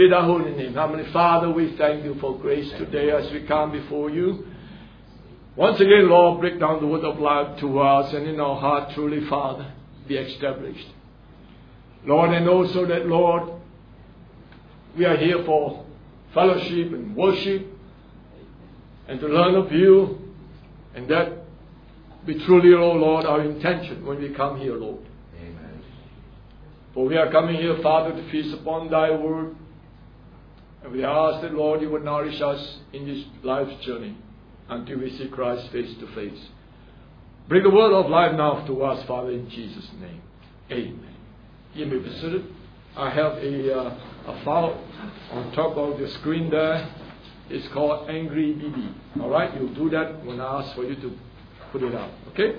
Be thy holy name. Heavenly Father, we thank you for grace today as we come before you. Once again, Lord, break down the word of life to us, and in our heart, truly, Father, be established. Lord, and also that, Lord, we are here for fellowship and worship and to learn of you, and that be truly, oh Lord, our intention when we come here, Lord. Amen. For we are coming here, Father, to feast upon thy word, and we ask that, Lord, you would nourish us in this life's journey until we see Christ face to face. Bring the word of life now to us, Father, in Jesus' name. Amen. You may be seated. I have a file on top of the screen there. It's called Angry BB. All right, you'll do that when I ask for you to put it out. Okay?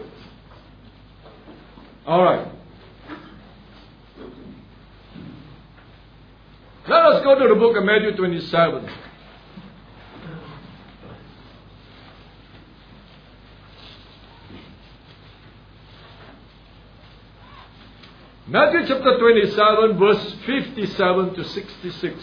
All right. Let us go to the book of Matthew 27. Matthew chapter 27, verse 57 to 66.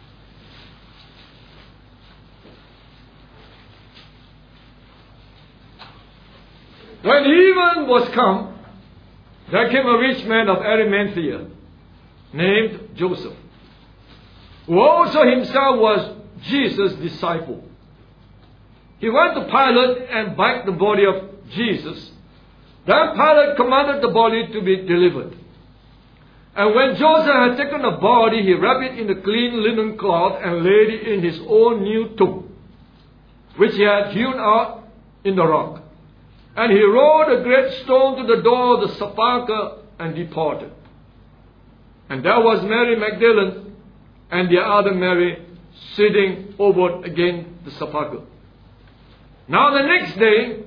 When even was come, there came a rich man of Arimathea, named Joseph, who also himself was Jesus' disciple. He went to Pilate and begged the body of Jesus. Then Pilate commanded the body to be delivered. And when Joseph had taken the body, he wrapped it in a clean linen cloth and laid it in his own new tomb, which he had hewn out in the rock. And he rolled a great stone to the door of the sepulchre and departed. And there was Mary Magdalene and the other Mary sitting over against the sepulchre. Now the next day,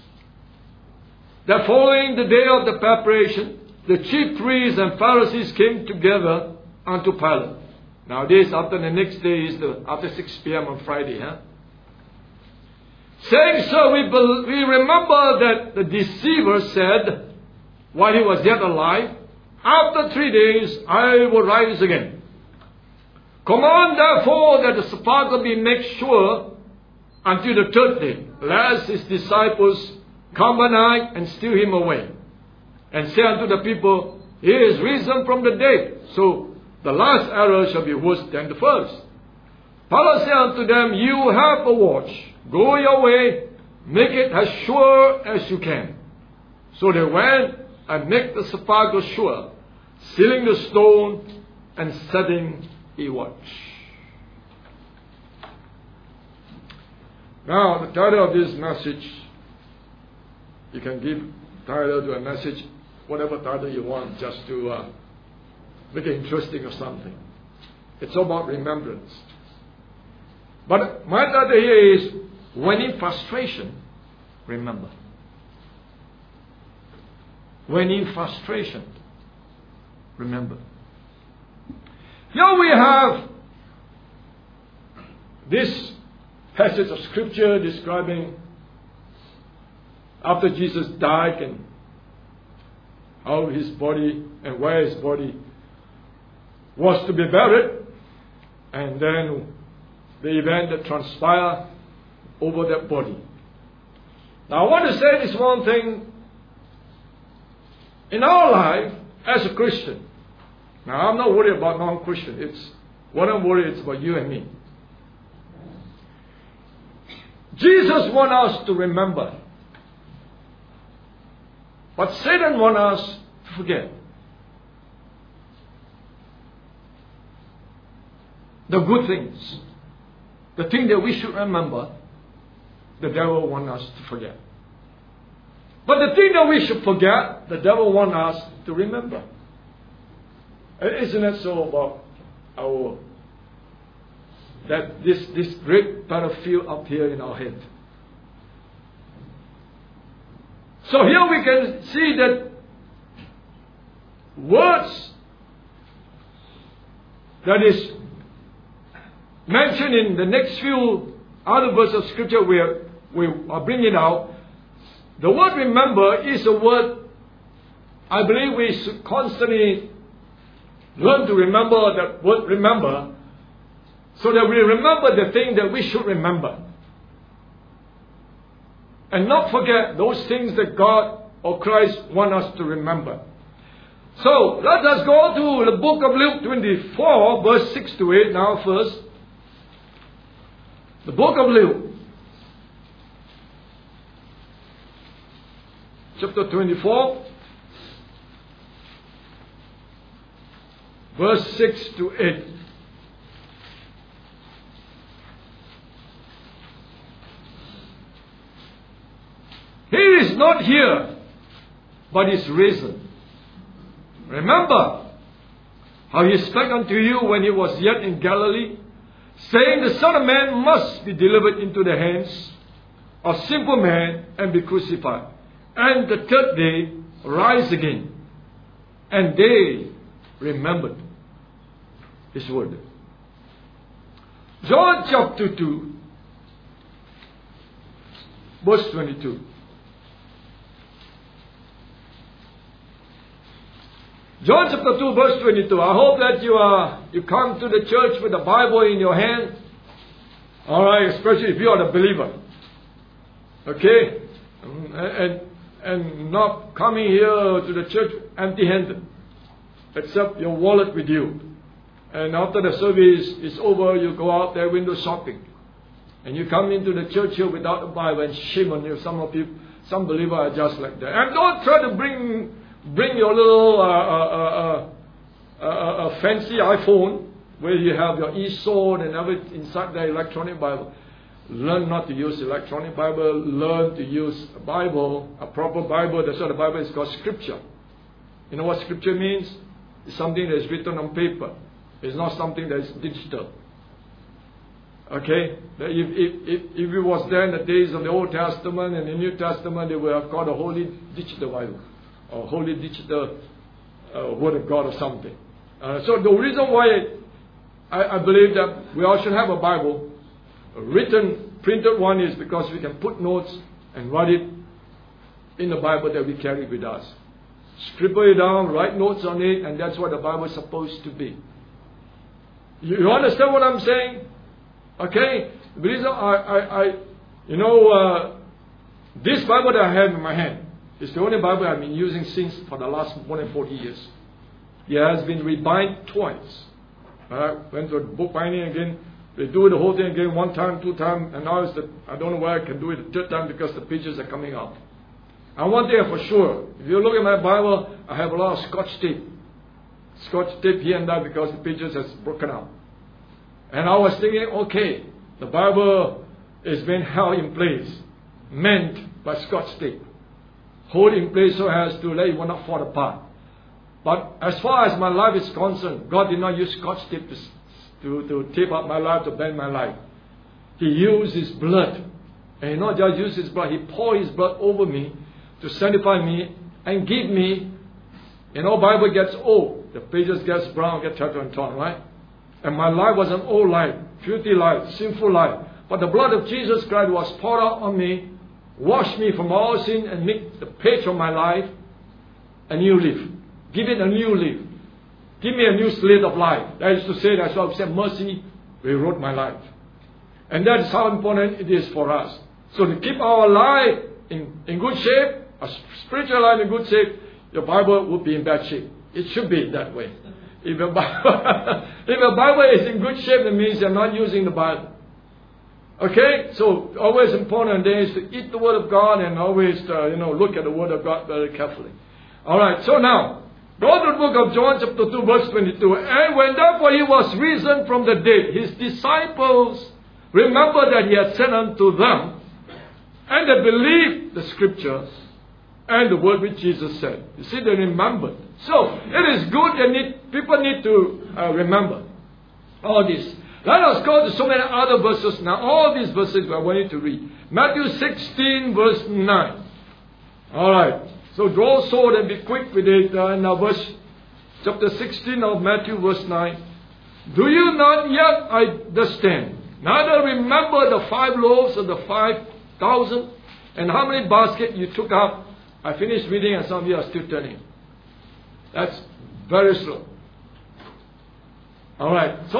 the following the day of the preparation, the chief priests and Pharisees came together unto Pilate. Now this after the next day is after 6 p.m. on Friday. Saying, Sir, we remember that the deceiver said, while he was yet alive, after 3 days I will rise again. Command therefore that the sepulchre be made sure until the 3rd day, lest his disciples come by night and steal him away. And say unto the people, He is risen from the dead, so the last error shall be worse than the first. Pilate said unto them, You have a watch. Go your way, make it as sure as you can. So they went and made the sepulchre sure, sealing the stone and setting a watch. Now, the title of this message, you can give title to a message, whatever title you want, just to make it interesting or something. It's about remembrance. But my title here is, when in frustration, remember. When in frustration, remember. Here we have this passage of scripture describing after Jesus died and how his body and where his body was to be buried, and then the event that transpired over that body. Now I want to say this one thing. In our life as a Christian, now I'm not worried about non-Christian. It's what I'm worried is about you and me. Jesus wants us to remember, but Satan wants us to forget. The good things, the thing that we should remember, the devil wants us to forget. But the thing that we should forget, the devil wants us to remember. Isn't it so about our that this great battlefield up here in our head? So here we can see that words that is mentioned in the next few other verses of scripture we are bringing out. The word remember is a word I believe we should constantly learn to remember. That word remember so that we remember the thing that we should remember. And not forget those things that God or Christ want us to remember. So, let us go to the book of Luke 24, verse 6 to 8 now first. The book of Luke, chapter 24, verse 6 to 8. He is not here, but is risen. Remember how he spake unto you when he was yet in Galilee, saying, the Son of Man must be delivered into the hands of sinful men and be crucified, and the third day rise again. And they remembered his word. John chapter 2, verse 22. John chapter 2, verse 22. I hope that you come to the church with the Bible in your hand. Alright, especially if you are the believer. Okay? And not coming here to the church empty-handed, except your wallet with you. And after the service is over, you go out there window shopping. And you come into the church here without a Bible, and shame on you. Some believers are just like that. And don't try to bring your little fancy iPhone where you have your e-sword and everything inside the electronic Bible. Learn not to use electronic Bible. Learn to use a Bible, a proper Bible. That's why the Bible is called Scripture. You know what Scripture means? It's something that is written on paper. It's not something that is digital. Okay? If it was there in the days of the Old Testament and the New Testament, they would have called a Holy Digital Bible, or Holy Digital Word of God or something. So the reason why I believe that we all should have a Bible, a written, printed one, is because we can put notes and write it in the Bible that we carry with us. Scribble it down, write notes on it, and that's what the Bible is supposed to be. You understand what I'm saying? Okay? The reason this Bible that I have in my hand is the only Bible I've been using since for the last more than 40 years. It has been rebound twice. Went to a book binding again. They do the whole thing again, one time, two times, and now I don't know why I can do it the third time because the pages are coming out. And one thing for sure, if you look at my Bible, I have a lot of Scotch tape. Scotch tape here and there because the pages has broken out. And I was thinking, okay, the Bible is being held in place, meant by Scotch tape. Hold in place so as to let it will not fall apart. But as far as my life is concerned, God did not use Scotch tape to tape up my life, to bend my life. He used His blood. And He not just used His blood, He poured His blood over me to sanctify me and give me, Bible gets old. The pages gets brown, get tattered and torn, right? And my life was an old life, filthy life, sinful life. But the blood of Jesus Christ was poured out on me, washed me from all sin, and make the page of my life a new leaf. Give it a new leaf. Give me a new slate of life. That is to say, that's why I said, mercy rewrote my life. And that is how important it is for us. So to keep our life in good shape, a spiritual life in good shape, your Bible would be in bad shape. It should be that way. If your Bible is in good shape, that means you're not using the Bible. Okay? So always important there is to eat the Word of God and always look at the Word of God very carefully. Alright, so now, go to the book of John chapter 2 verse 22. And when therefore He was risen from the dead, His disciples remembered that He had said unto them, and they believed the Scriptures and the word which Jesus said. You see, they remembered. So, it is good that people need to remember all this. Let us go to so many other verses now. All these verses I want you to read. Matthew 16 verse 9. Alright. So draw sword and be quick with it. Now chapter 16 of Matthew verse 9. Do you not yet understand? Neither remember the 5 loaves of the 5,000 and how many baskets you took up. I finished reading and some of you are still turning. That's very slow. Alright. So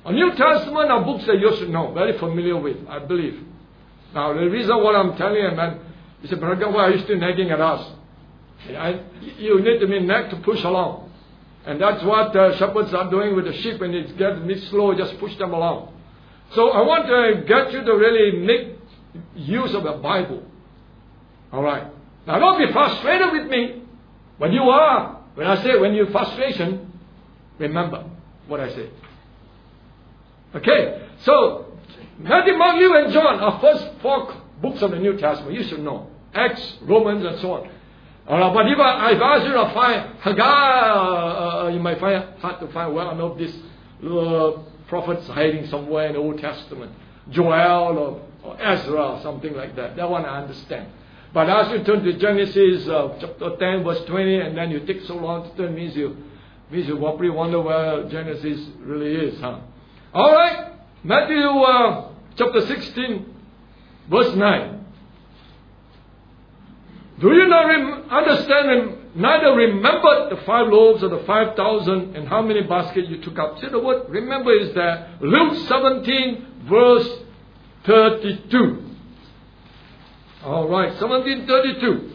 A New Testament are books that you should know, very familiar with, I believe. Now, the reason what I'm telling you, man, you say, Brother, why are you still nagging at us? You need to be nagged to push along. And that's what shepherds are doing with the sheep. When it gets a bit slow, just push them along. So I want to get you to really make use of the Bible. All right. Now, don't be frustrated with me. But you are. When I say when you're frustration, remember what I say. Okay. So, Matthew, Mark, Luke, and John are first 4 books of the New Testament. You should know. Acts, Romans, and so on. All right, but if I ask you to find Haggai, you might find it hard to find. Well, I know this prophet's hiding somewhere in the Old Testament. Joel or Ezra or something like that. That one I understand. But as you turn to Genesis chapter 10, verse 20, and then you take so long to turn, means you probably wonder where Genesis really is, huh? All right, Matthew chapter 16, verse 9. Do you not understand and neither remember the 5 loaves of the 5,000 and how many baskets you took up? See, the word remember is there. Luke 17, verse 32. All right, 17:32.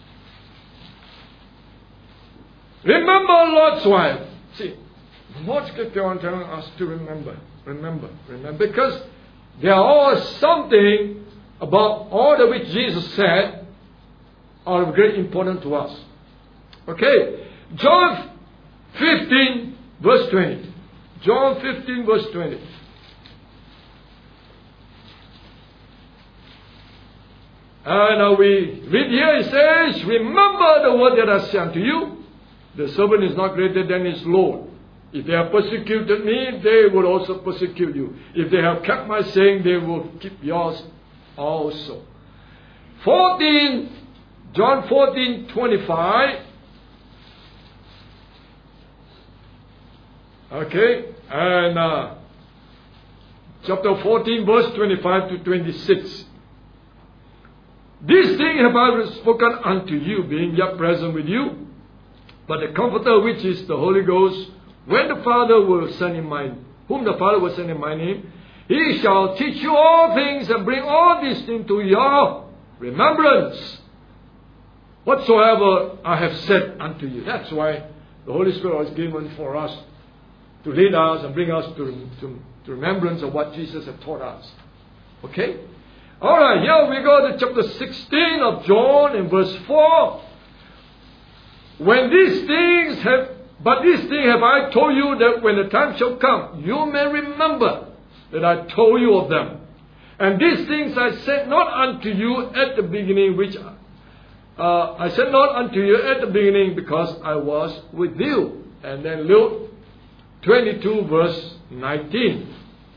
Remember Lot's wife. See, Lord's scripture on telling us to remember. Because there are something about all that which Jesus said are of great importance to us. Okay, John 15, verse 20. John 15, verse 20. And we read here, it says, remember the word that I say unto you, the servant is not greater than his Lord. If they have persecuted me, they will also persecute you. If they have kept my saying, they will keep yours also. John 14:25. Okay, and chapter 14, verse 25 to 26. This thing have I spoken unto you, being yet present with you. But the Comforter, which is the Holy Ghost, when the Father will send in whom the Father will send in my name, he shall teach you all things and bring all these things to your remembrance, whatsoever I have said unto you. That's why the Holy Spirit was given for us to lead us and bring us to remembrance of what Jesus had taught us. Okay? Alright, here we go to chapter 16 of John in verse 4. These things have I told you, that when the time shall come, you may remember that I told you of them. And these things I said not unto you at the beginning, I said not unto you at the beginning, because I was with you. And then Luke 22, verse 19.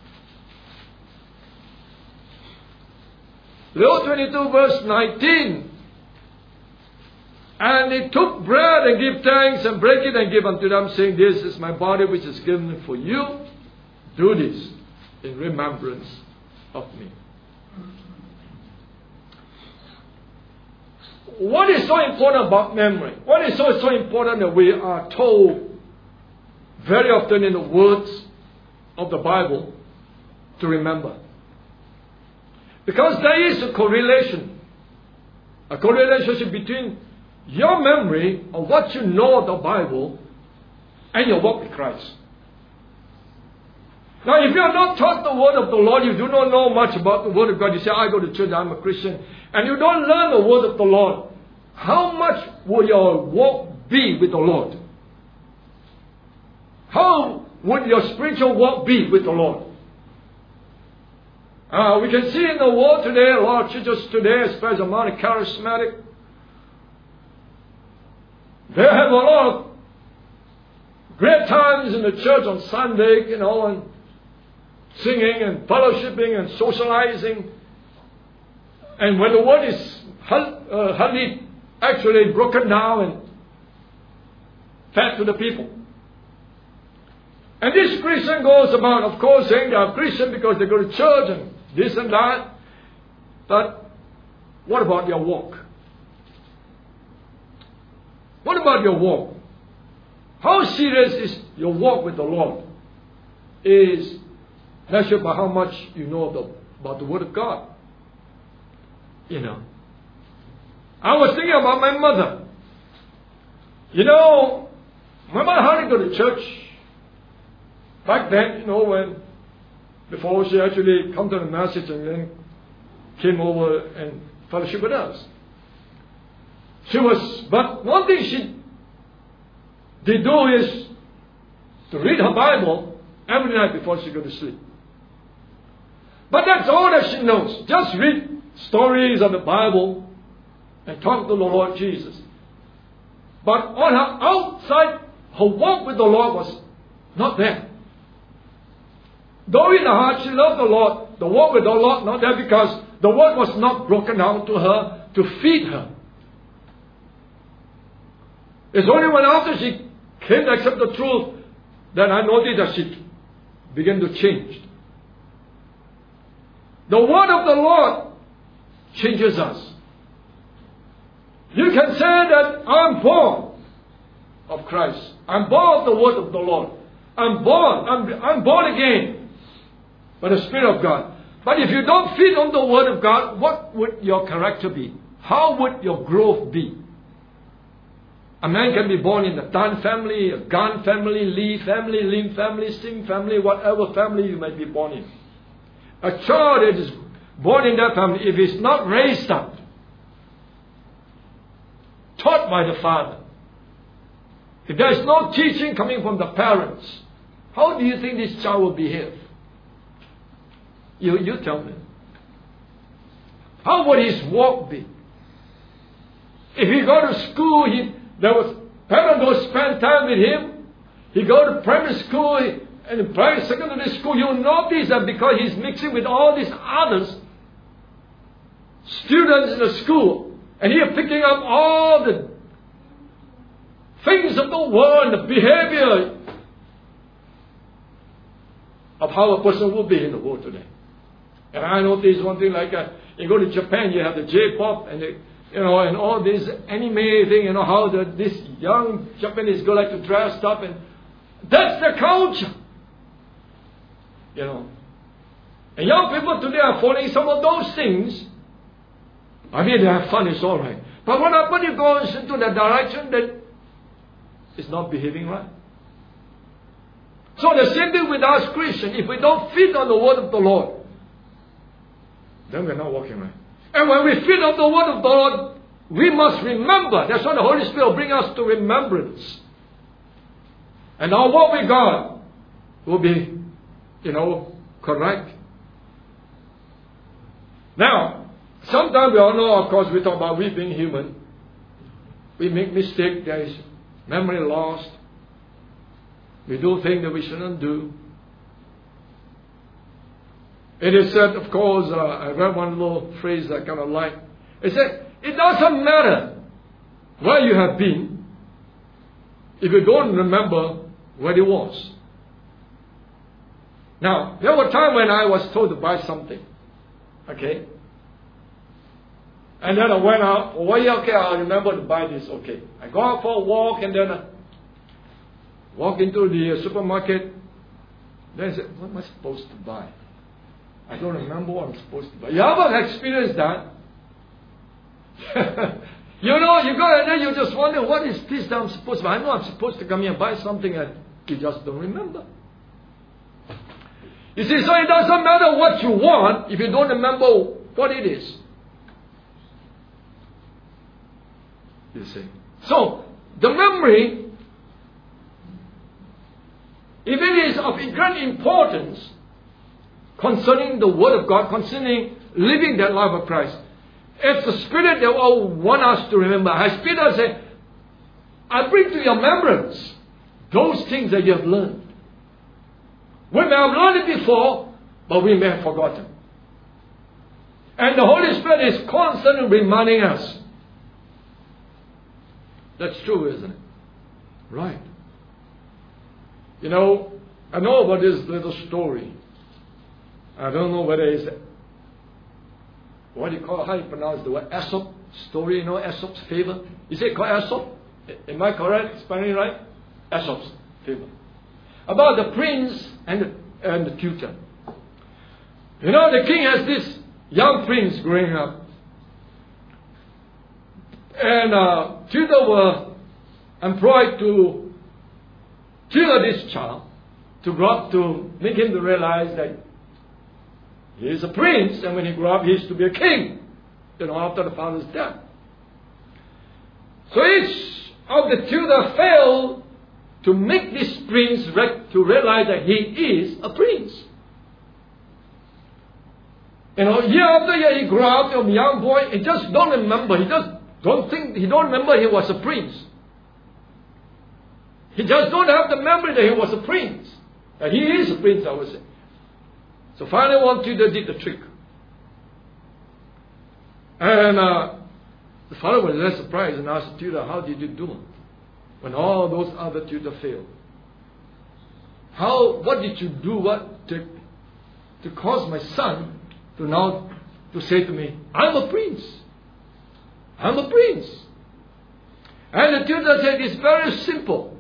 Luke 22, verse 19. And he took bread and gave thanks and brake it and gave unto them, saying, this is my body which is given for you. Do this in remembrance of me. What is so important about memory? What is so important that we are told very often in the words of the Bible to remember? Because there is a correlation between your memory of what you know of the Bible and your walk with Christ. Now, if you are not taught the word of the Lord, you do not know much about the word of God, you say, I go to church, I'm a Christian, and you don't learn the word of the Lord, how much will your walk be with the Lord? How would your spiritual walk be with the Lord? We can see in the world today, a lot of churches today, especially among the charismatic, they have a lot of great times in the church on Sunday, and singing and fellowshipping and socializing. And when the word is hardly actually broken down and fed to the people. And this Christian goes about, of course, saying they are Christian because they go to church and this and that. But what about your walk? What about your walk? How serious is your walk with the Lord? Is measured by how much you know about the Word of God. You know. I was thinking about my mother. You know, my mother hardly go to church. Back then, you know, before she actually come to the message and then came over and fellowship with us. But one thing she did do is to read her Bible every night before she go to sleep. But that's all that she knows. Just read stories of the Bible and talk to the Lord Jesus. But on her outside, her walk with the Lord was not there. Though in her heart she loved the Lord, the walk with the Lord not there because the word was not broken down to her to feed her. It's only when after she came to accept the truth that I noticed that she began to change. The word of the Lord changes us. You can say that I'm born of Christ. I'm born of the word of the Lord. I'm born again by the Spirit of God. But if you don't feed on the word of God, what would your character be? How would your growth be? A man can be born in the Tan family, a Gan family, Lee family, Lim family, Sim family, whatever family you might be born in. A child that is born in that family, if he's not raised up, taught by the father, if there is no teaching coming from the parents, how do you think this child will behave? You tell me. How would his walk be? If he go to school, parents go spend time with him. He go to primary school and primary secondary school. You'll notice that because he's mixing with all these others, students in the school, and he's picking up all the things of the world, the behavior of how a person will be in the world today. And I notice one thing like you go to Japan, you have the J-pop and and all this anime thing, how this young Japanese girl like to dress up, and that's the culture. And young people today are following some of those things. I mean, they have fun, it's all right. But when it goes into the direction that it's not behaving right. So the same thing with us Christians. If we don't feed on the word of the Lord, then we're not walking right. And when we feed on the word of the Lord, we must remember. That's why the Holy Spirit will bring us to remembrance. And our walk with God will be, correct. Now, sometimes we all know, of course, we talk about we being human. We make mistakes. There is memory lost. We do things that we shouldn't do. It is said, of course, I read one little phrase I kind of like. It said, it doesn't matter where you have been if you don't remember where it was. Now, there was a time when I was told to buy something. Okay? And then I went out. Okay, I remember to buy this. Okay. I go out for a walk and then I walk into the supermarket. Then I said, what am I supposed to buy? I don't remember what I'm supposed to buy. You ever experienced that? You go and then you just wonder, what is this that I'm supposed to buy? I know I'm supposed to come here and buy something and you just don't remember. You see, so it doesn't matter what you want if you don't remember what it is. You see. So, the memory, if it is of great importance concerning the Word of God, concerning living that life of Christ, it's the Spirit that will want us to remember. As Peter said, I bring to your remembrance those things that you have learned. We may have learned it before, but we may have forgotten. And the Holy Spirit is constantly reminding us. That's true, isn't it? Right. I know about this little story. I don't know whether it's, what do you call it? How do you pronounce the word? Aesop story, Aesop's Fable. Is it called Aesop? Am I correct? Spelling right? Aesop's Fable. About the prince and the tutor. You know, the king has this young prince growing up. And tutors were employed to tutor this child to grow up, to make him to realize that he is a prince, and when he grew up, he is to be a king, you know, after the father's death. So each of the tutors failed to make this prince to realize that he is a prince. You know, year after year he grew up, a young boy, he just don't remember, he don't remember he was a prince. He just don't have the memory that he was a prince. That he is a prince, I would say. So finally one tutor did the trick. And the father was less surprised and asked the tutor, how did you do when all those other tutors failed? What did you do to cause my son to say to me, I'm a prince. I'm a prince. And the tutor said, it's very simple.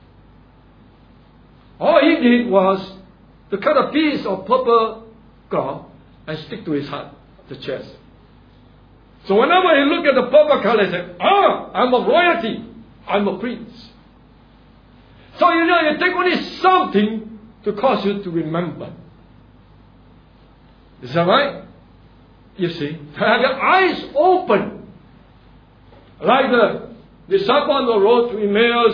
All he did was to cut a piece of purple cloth and stick to his heart, the chest. So whenever he looked at the purple color, he said, I'm a royalty. I'm a prince. So you know, you take only something to cause you to remember. Is that right? You see, to have your eyes open. Like the disciple on the road to Emmaus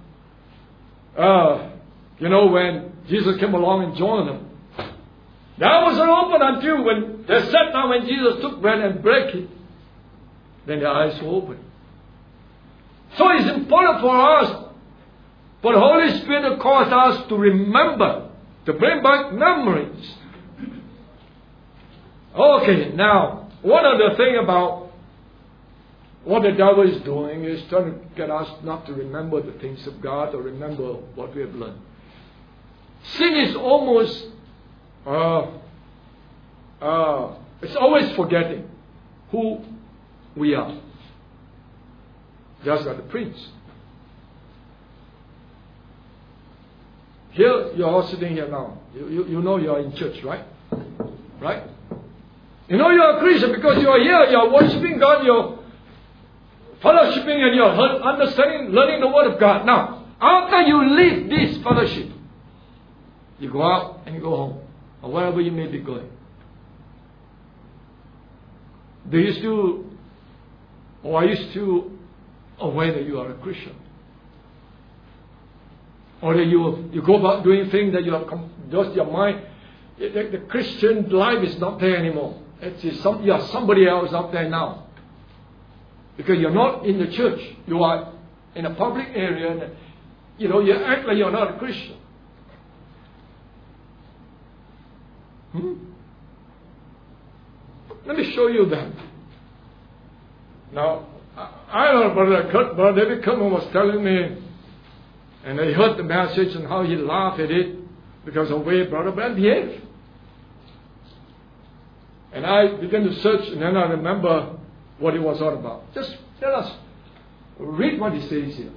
when Jesus came along and joined them. That wasn't open until when they sat down when Jesus took bread and broke it. Then their eyes were open. So it's important for us, for the Holy Spirit to cause us to remember, to bring back memories. Okay, now, one of the things about what the devil is doing is trying to get us not to remember the things of God or remember what we have learned. Sin is almost, it's always forgetting who we are. Just like the prince. Here, you're all sitting here now. You know you're in church, right? Right? You know you're a Christian because you're here, you're worshiping God, you're fellowshipping and you're understanding, learning the Word of God. Now, after you leave this fellowship, you go out and you go home, or wherever you may be going. Are you still aware that you are a Christian? Or that you go about doing things that you have just your mind, the Christian life is not there anymore. You are somebody else out there now. Because you're not in the church. You are in a public area and you act like you're not a Christian. Let me show you that. Now, I know Brother David Cumberland was telling me, and I heard the message and how he laughed at it because of the way Brother Brand behaved. And I began to search, and then I remember what it was all about. Just tell us, read what he says here.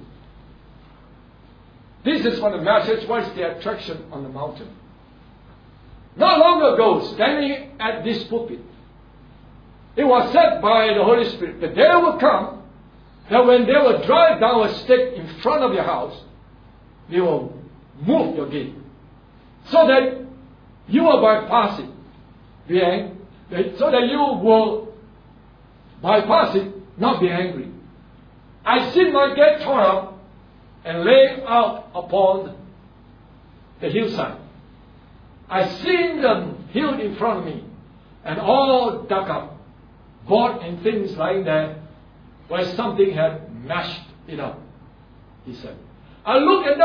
This is from the message, what is the attraction on the mountain? Not long ago, standing at this pulpit, it was said by the Holy Spirit that there will come, that when they will drive down a stake in front of your house, they will move your gate. So that you will bypass it. So that you will bypass it, not be angry. I seen my gate torn up and lay out upon the hillside. I seen the hill in front of me and all dug up, board and things like that, where something had mashed it up, he said. I looked and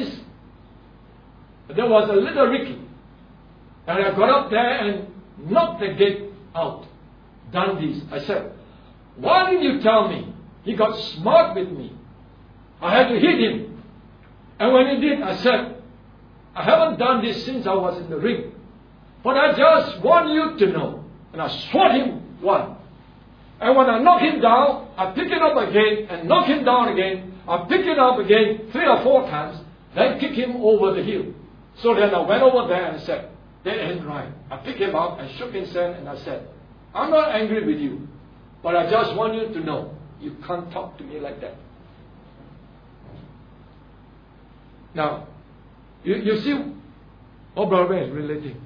there was a little Ricky. And I got up there and knocked the gate out. Done this. I said, why didn't you tell me? He got smart with me. I had to hit him. And when he did, I said, I haven't done this since I was in the ring. But I just want you to know. And I swat him one. And when I knock him down, I pick it up again and knock him down again. I pick it up again 3 or 4 times. Then kick him over the hill. So then I went over there and said, dead and dry. I picked him up and shook his hand and I said, I'm not angry with you, but I just want you to know, you can't talk to me like that. Now, you see what Brother Ben is relating.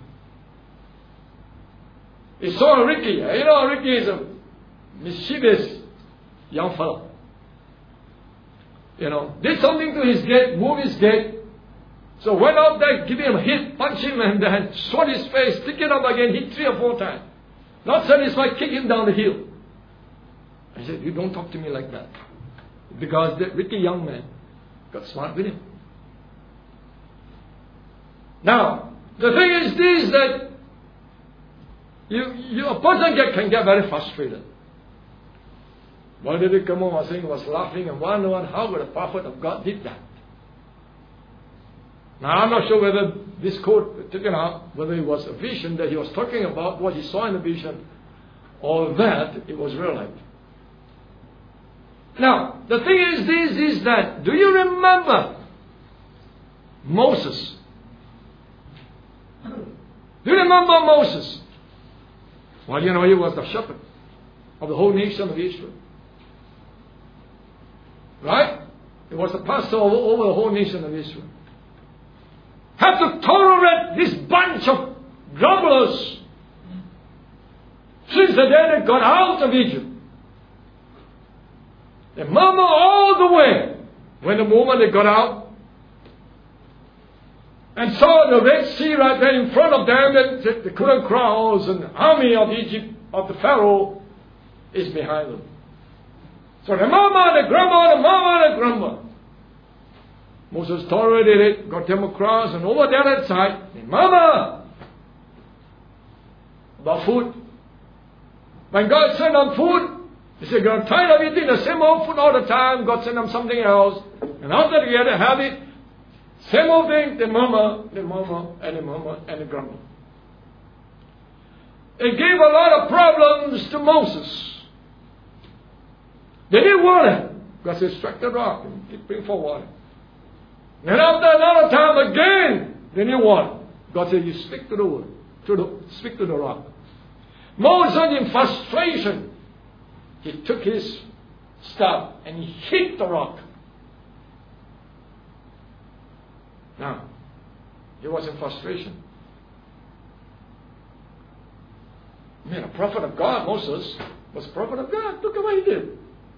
He saw Ricky. You know, Ricky is a mischievous young fellow. You know, did something to his gate, moved his gate. So went out there, give him a hit, punch him, and then swat his face, stick it up again, hit 3 or 4 times. Not satisfied, kick him down the hill. I said, you don't talk to me like that. Because that Ricky young man got smart with him. Now, the thing is this, that a person can get very frustrated. Why did he come home? I think he was laughing and wondering how the prophet of God did that. Now, I'm not sure whether this quote taken out, whether it was a vision that he was talking about, what he saw in the vision, or that it was real life. Now, the thing is this, is that, do you remember Moses? Do you remember Moses? Well, you know, he was the shepherd of the whole nation of Israel. Right? He was the pastor over the whole nation of Israel. Had to tolerate this bunch of grumblers since the day they got out of Egypt. They murmured all the way when the moment they got out and saw the Red Sea right there in front of them, that they couldn't cross, and the army of Egypt, of the Pharaoh, is behind them. So they murmured, they grumbled, they murmured, they grumbled. Moses tolerated it, got them across, and over the other side, they murmured about food. When God sent them food, they said, God, I'm tired of eating the same old food all the time. God sent them something else. And after they get a habit, same old thing, they murmur, and they murmur, and they grumble. It gave a lot of problems to Moses. They need water. God said, strike the rock and bring forth water. And after another time again, they need water. God said, you speak to the wood, speak to the rock. Moses, in frustration, he took his staff and he hit the rock. Now, he was in frustration. I mean, a prophet of God, Moses was a prophet of God. Look at what he did.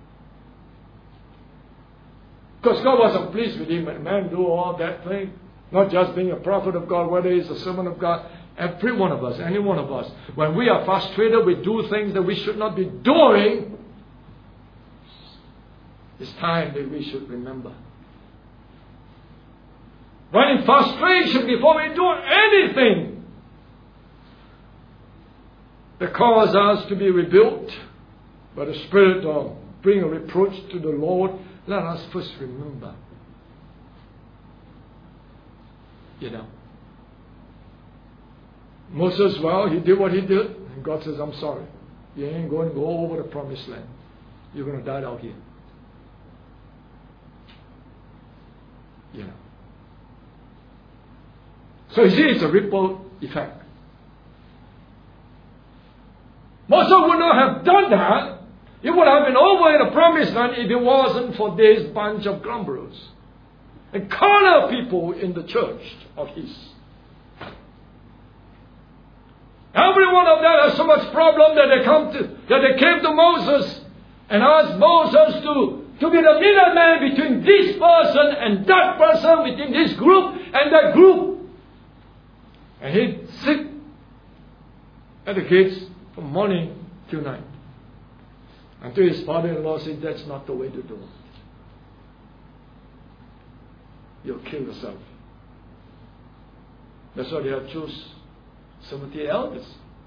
Because God wasn't pleased with him, and man do all that thing. Not just being a prophet of God, whether he's a servant of God. Every one of us, any one of us, when we are frustrated, we do things that we should not be doing. It's time that we should remember. When in frustration, before we do anything that causes us to be rebuilt by the Spirit or bring a reproach to the Lord, let us first remember. You know. Moses, well, he did what he did. And God says, I'm sorry. You ain't going to go over the promised land. You're going to die out here. You know. So you see, it's a ripple effect. Moses would not have done that. He would have been over in the promised land if it wasn't for this bunch of grumblers and carnal people in the church of his. Every one of them has so much problem that they came to Moses and asked Moses to be the middleman between this person and that person, between this group and that group. And he'd sit at the gates from morning till night. Until his father-in-law said, that's not the way to do it. You'll kill yourself. That's why they have chosen 70 elders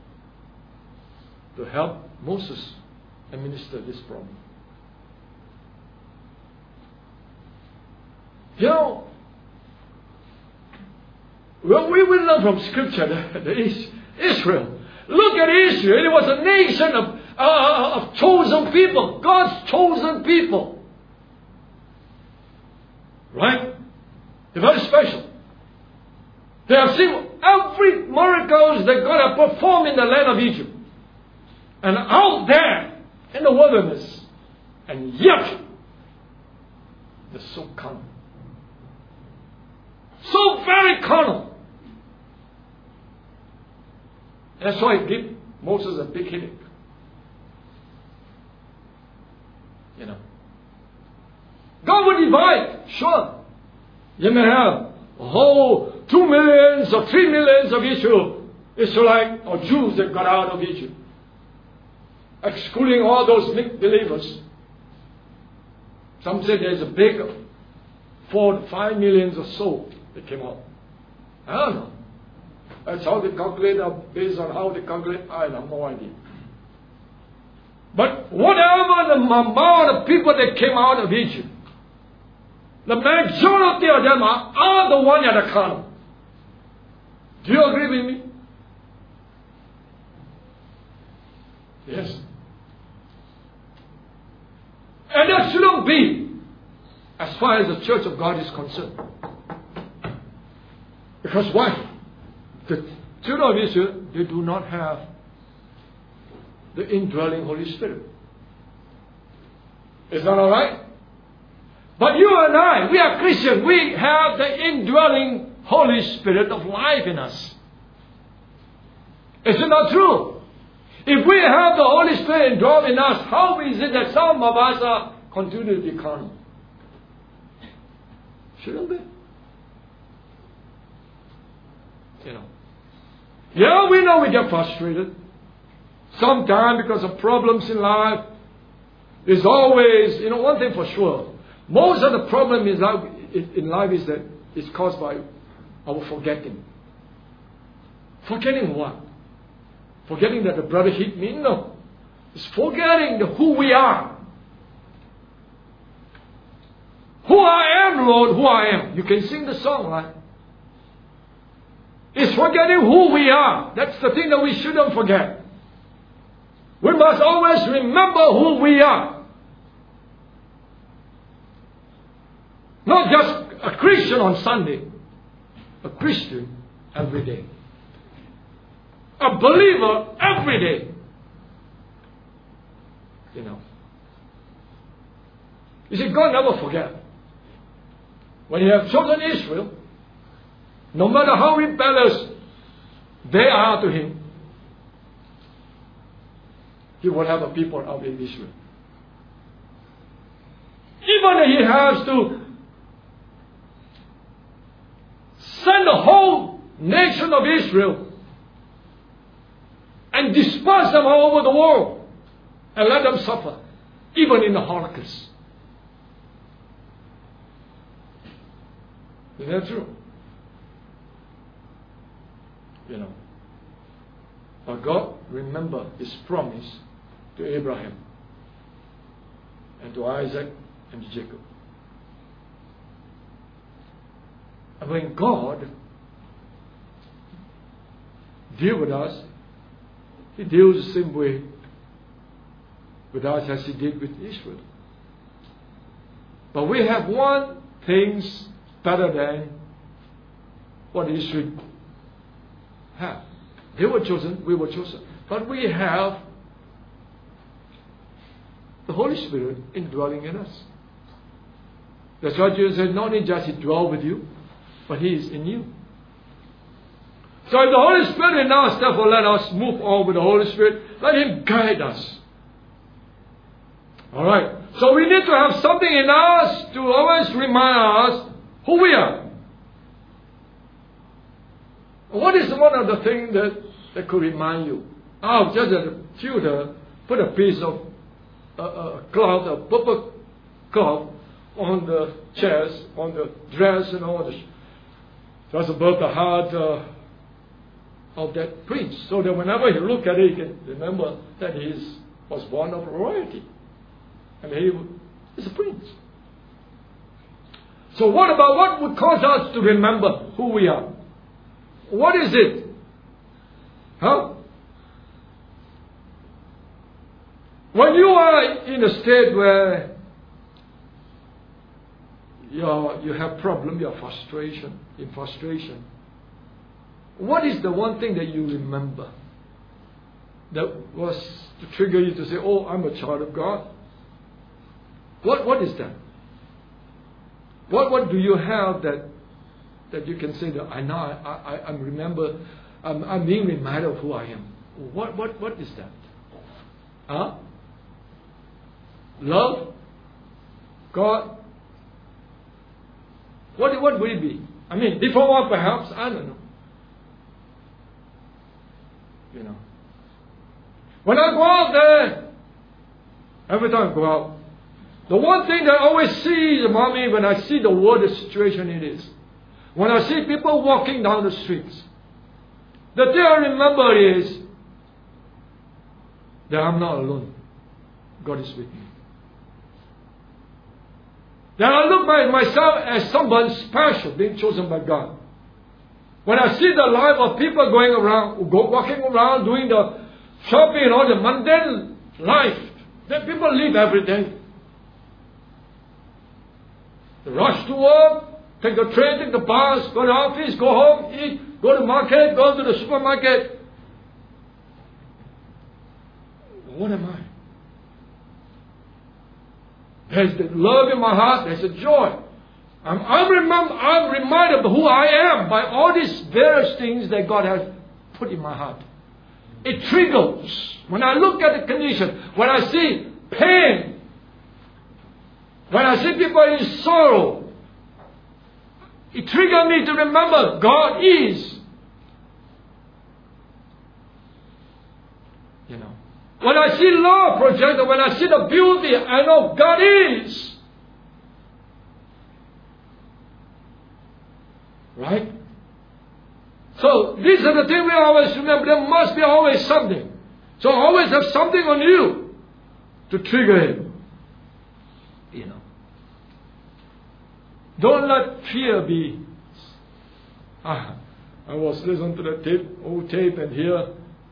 to help Moses administer this problem. You know, well, we will learn from Scripture that Israel. Look at Israel. It was a nation of chosen people. God's chosen people. Right? They're very special. They have seen every miracles that God had performed in the land of Egypt. And out there in the wilderness. And yet, they're so carnal. So very carnal. That's why it gave Moses a big headache. You know. God will divide, sure. You may have a whole 2 million or 3 million of Israelites or Jews that got out of Egypt. Excluding all those believers. Some say there's a big 4 to 5 million or so that came out. I don't know. That's how they calculate, based on how they calculate, I have no idea. But whatever the amount of people that came out of Egypt, the majority of them are the ones that are carnal. Do you agree with me? Yes. And that shouldn't be, as far as the church of God is concerned. Because why? The children of Israel, they do not have the indwelling Holy Spirit. Is that alright? But you and I, we are Christians. We have the indwelling Holy Spirit of life in us. Is it not true? If we have the Holy Spirit indwelled in us, how is it that some of us are continue to be carnal? Shouldn't be. You know. Yeah, we know we get frustrated. Sometimes because of problems in life. There's always, one thing for sure. Most of the problem in life is that it's caused by our forgetting. Forgetting what? Forgetting that the brother hit me? No. It's forgetting who we are. Who I am, Lord, who I am. You can sing the song, right? It's forgetting who we are. That's the thing that we shouldn't forget. We must always remember who we are. Not just a Christian on Sunday. A Christian every day. A believer every day. You see, God never forget. When He has chosen Israel, no matter how rebellious they are to Him, He will have a people out in Israel. Even if He has to send the whole nation of Israel and disperse them all over the world and let them suffer, even in the Holocaust. Is that true? But God remembered His promise to Abraham and to Isaac and to Jacob. And when God deals with us, He deals the same way with us as He did with Israel. But we have one thing better than what Israel had. They were chosen, we were chosen. But we have the Holy Spirit indwelling in us. That's why Jesus said, not only just He dwells with you, but He is in you. So if the Holy Spirit in us, therefore let us move on with the Holy Spirit. Let Him guide us. Alright. So we need to have something in us to always remind us who we are. What is one of the things that could remind you? Just a tutor put a piece of cloth, a purple cloth, on the chest, on the dress, just above the heart of that prince. So that whenever you look at it, you can remember that he was born of royalty. And he is a prince. So what would cause us to remember who we are? What is it? When you are in a state where you have problem, you are in frustration, What is the one thing that you remember that was to trigger you to say, oh, I'm a child of God? What is that? What do you have that you can say that I know I'm being reminded of who I am? What is that? Huh? Love? God? What would it be? I mean, different one perhaps, I don't know. You know. When I go out there, every time I go out, the one thing that I always see about me when I see the world, the situation it is, when I see people walking down the streets, the thing I remember is that I'm not alone. God is with me. That I look at myself as someone special, being chosen by God. When I see the life of people going around, walking around, doing the shopping and all the mundane life that people live every day. They rush to work, take the train, take the bus, go to the office, go home, eat, go to the market, go to the supermarket. What am I? There's the love in my heart, there's a joy. I'm reminded of who I am by all these various things that God has put in my heart. It triggers. When I look at the condition, when I see pain, when I see people in sorrow, it triggers me to remember God is. You know. When I see love projected, when I see the beauty, I know God is. Right? So, these are the things we always remember. There must be always something. So, always have something on you to trigger Him. You know. Don't let fear be. I was listening to the old tape, and here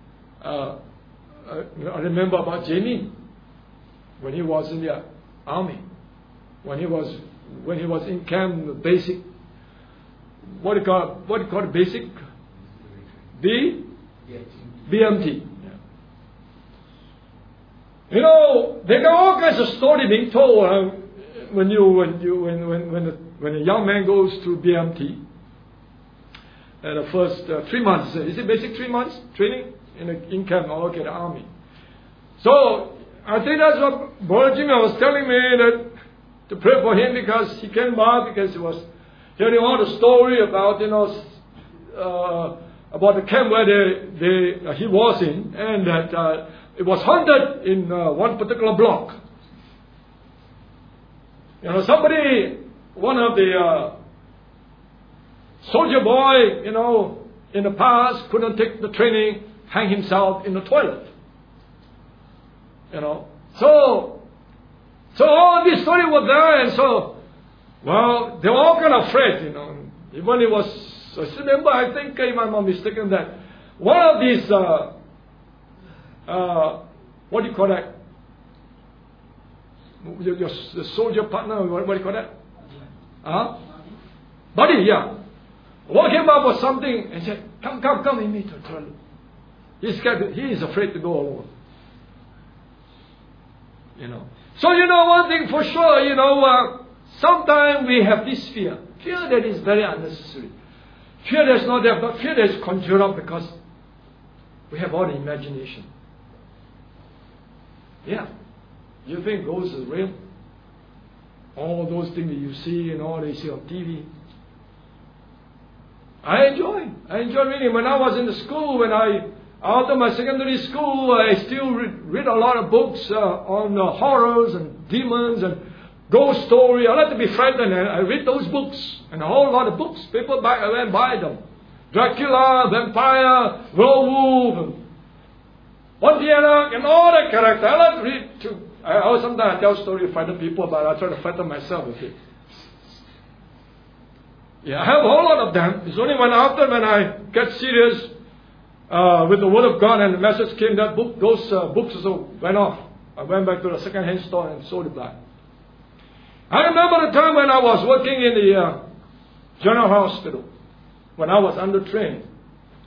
I remember about Jamie when he was in the army, when he was in camp, basic. What do you call it? Basic? BMT. Yeah. You know, there are all kinds of stories being told when a young man goes to BMT. The first 3 months, is it basic 3 months training in camp? Or okay, the army. So I think that's what Brother Jimmy was telling me, that to pray for him because he came back because he was hearing all the story about about the camp where he was in, and that it was haunted in one particular block. You know, one of the soldier boy, you know, in the past couldn't take the training, hang himself in the toilet. You know, so all these stories were there, and so. Well, they were all kind of afraid, you know. Even it was, I remember, I think, if I'm not mistaken, that one of these, what do you call that? Your soldier partner, what do you call that? Buddy, yeah. Woke him up or something and said, come with me to the toilet. He is afraid to go alone. You know. So, you know, one thing for sure, you know, sometimes we have this fear. Fear that is very unnecessary. Fear that's not there, but fear that is conjured up because we have all the imagination. Yeah. You think ghosts are real? All those things that you see and all that you see on TV. I enjoy reading. When I was in the school, after my secondary school, I still read a lot of books on horrors and demons and ghost story. I like to be frightened, and I read those books, and a whole lot of books. People went buy them. Dracula, vampire, werewolf, and Pontianak, and all that character. I like to read too. Sometimes I tell stories to frighten people, but I try to frighten myself with it. Yeah, I have a whole lot of them. It's only when I get serious with the Word of God and the message came, those books also went off. I went back to the second-hand store and sold it back. I remember the time when I was working in the General Hospital, when I was under trained.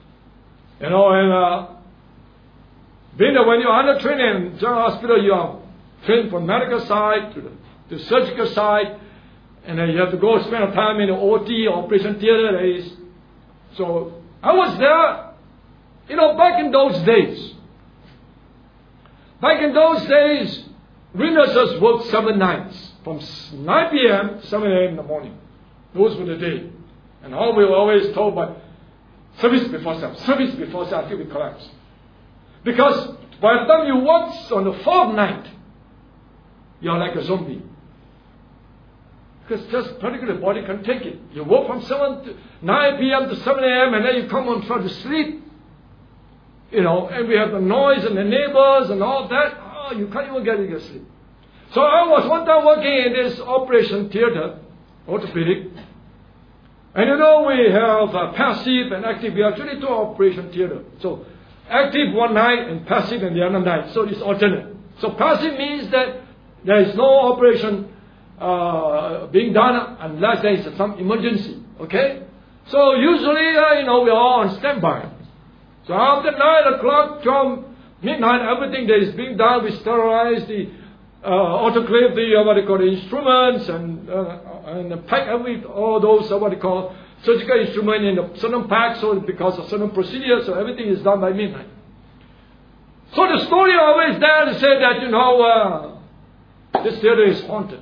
You know, and being that when you're under training in general hospital, you are trained from medical side to the surgical side, and then you have to go spend time in the OT, operation theater. So I was there, you know, back in those days. Back in those days, we nurses worked 7 nights, from 9 p.m. to 7 a.m. in the morning. Those were the days. And all we were always told by service before self, service before self, until we collapse. Because by the time you work on the 4th night, you're like a zombie. Because just particularly the body can take it. You work from 9 p.m. to 7 a.m. and then you come and try to sleep. You know, and we have the noise and the neighbors and all that. Oh, you can't even get to sleep. So I was one time working in this operation theater, orthopedic. And you know, we have passive and active. We actually 2 operation theater. So active one night and passive and the other night. So it's alternate. So passive means that there is no operation being done unless there is some emergency. Okay? So usually, you know, we are all on standby. So after 9 o'clock, from midnight, everything that is being done, we sterilize the autoclave, the instruments, and pack all those surgical instruments in a certain pack, so because of certain procedures, so everything is done by midnight. So the story always there to say that, you know, this theater is haunted.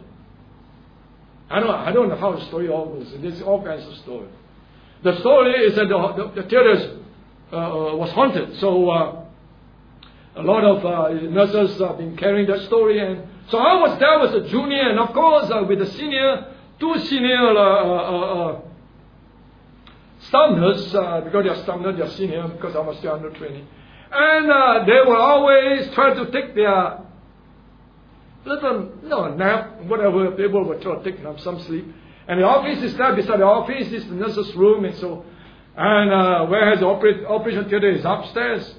I don't know how the story always. There's all kinds of stories. The story is that the theater was haunted. So a lot of nurses have been carrying that story, and so I was there as a junior, and of course with the two senior staff nurses, because they are staff nurses, they are senior, because I was still under training, and they will always try to take their little nap, whatever people were trying to take some sleep. And the office is there beside the office is the nurse's room, and so, and whereas the operation theater is upstairs.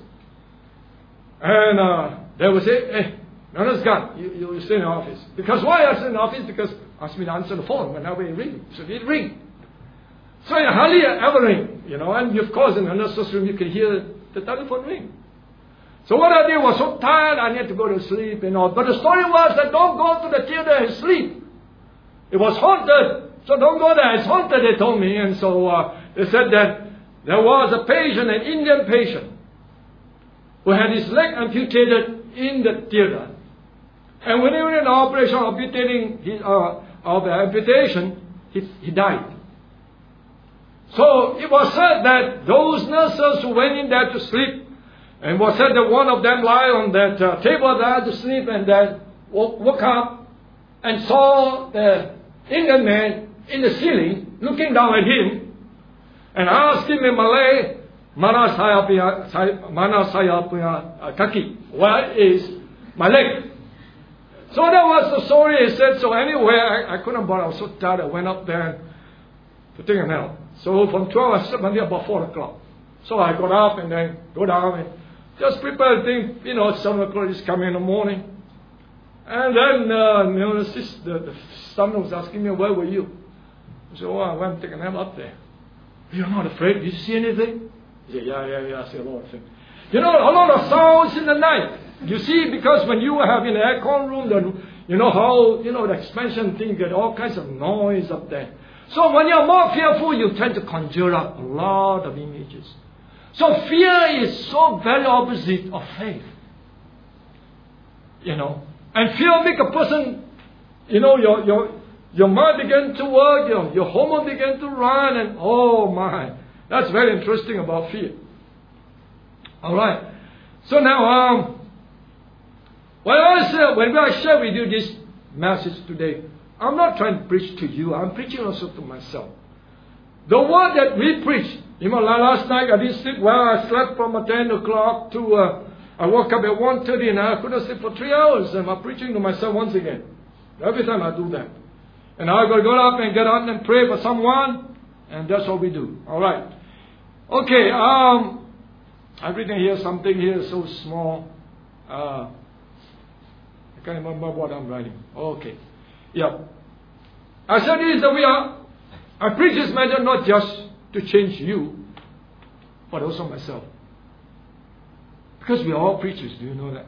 And they would say, hey, nurse God, you stay in the office. Because why I stay in the office? Because ask me to answer the phone whenever it rings. So it ring. So it hardly ever ring, you know, and of course in the nurse's room you can hear the telephone ring. So what I did was so tired, I needed to go to sleep and all. But the story was that don't go to the theater and sleep. It was haunted. So don't go there. It's haunted, they told me. And so they said that there was a patient, an Indian patient, who had his leg amputated in the theater. And when he was in the operation of the amputation, he died. So it was said that those nurses who went in there to sleep, and was said that one of them lay on that table there to sleep, and then woke up and saw the Indian man in the ceiling looking down at him and asked him in Malay, Mana saya punya kaki, where is my leg? So that was the story. He said, so anyway, I couldn't bother. I was so tired. I went up there to take a nap. So from 12 I slept until about 4 o'clock. So I got up and then go down and just prepare things, you know, 7 o'clock is coming in the morning. And then, the son was asking me, where were you? I said, I went to take a nap up there. You're not afraid? Did you see anything? He said, yeah, I see a lot of things. You know, a lot of sounds in the night. You see, because when you have in the aircon room, then you know how, the expansion thing, you get all kinds of noise up there. So when you're more fearful, you tend to conjure up a lot of images. So fear is so very opposite of faith. And fear make a person, your mind begin to work, your hormone begin to run, and oh my, that's very interesting about fear. All right. So now, when I share with you this message today, I'm not trying to preach to you. I'm preaching also to myself. The word that we preach, last night I didn't sleep well. I slept from 10 o'clock to, I woke up at 1:30 and I couldn't sleep for 3 hours. And I'm preaching to myself once again. Every time I do that. And I got to go up and get on and pray for someone. And that's what we do. All right. Okay. I'm reading here something here so small. I can't remember what I'm writing. Okay. Yeah. I said this that I preach this message not just to change you, but also myself. Because we are all preachers. Do you know that?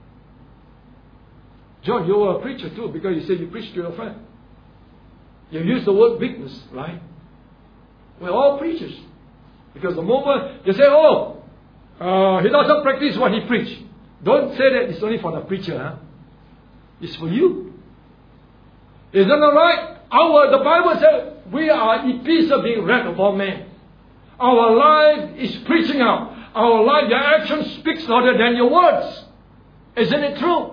John, you are a preacher too, because you said you preach to your friend. You use the word weakness, right? We're all preachers. Because the moment you say, he doesn't practice what he preached. Don't say that it's only for the preacher. Huh? It's for you. Isn't that right? The Bible says we are epistles being read of all men. Our life is preaching out. Our life, your action speaks louder than your words. Isn't it true?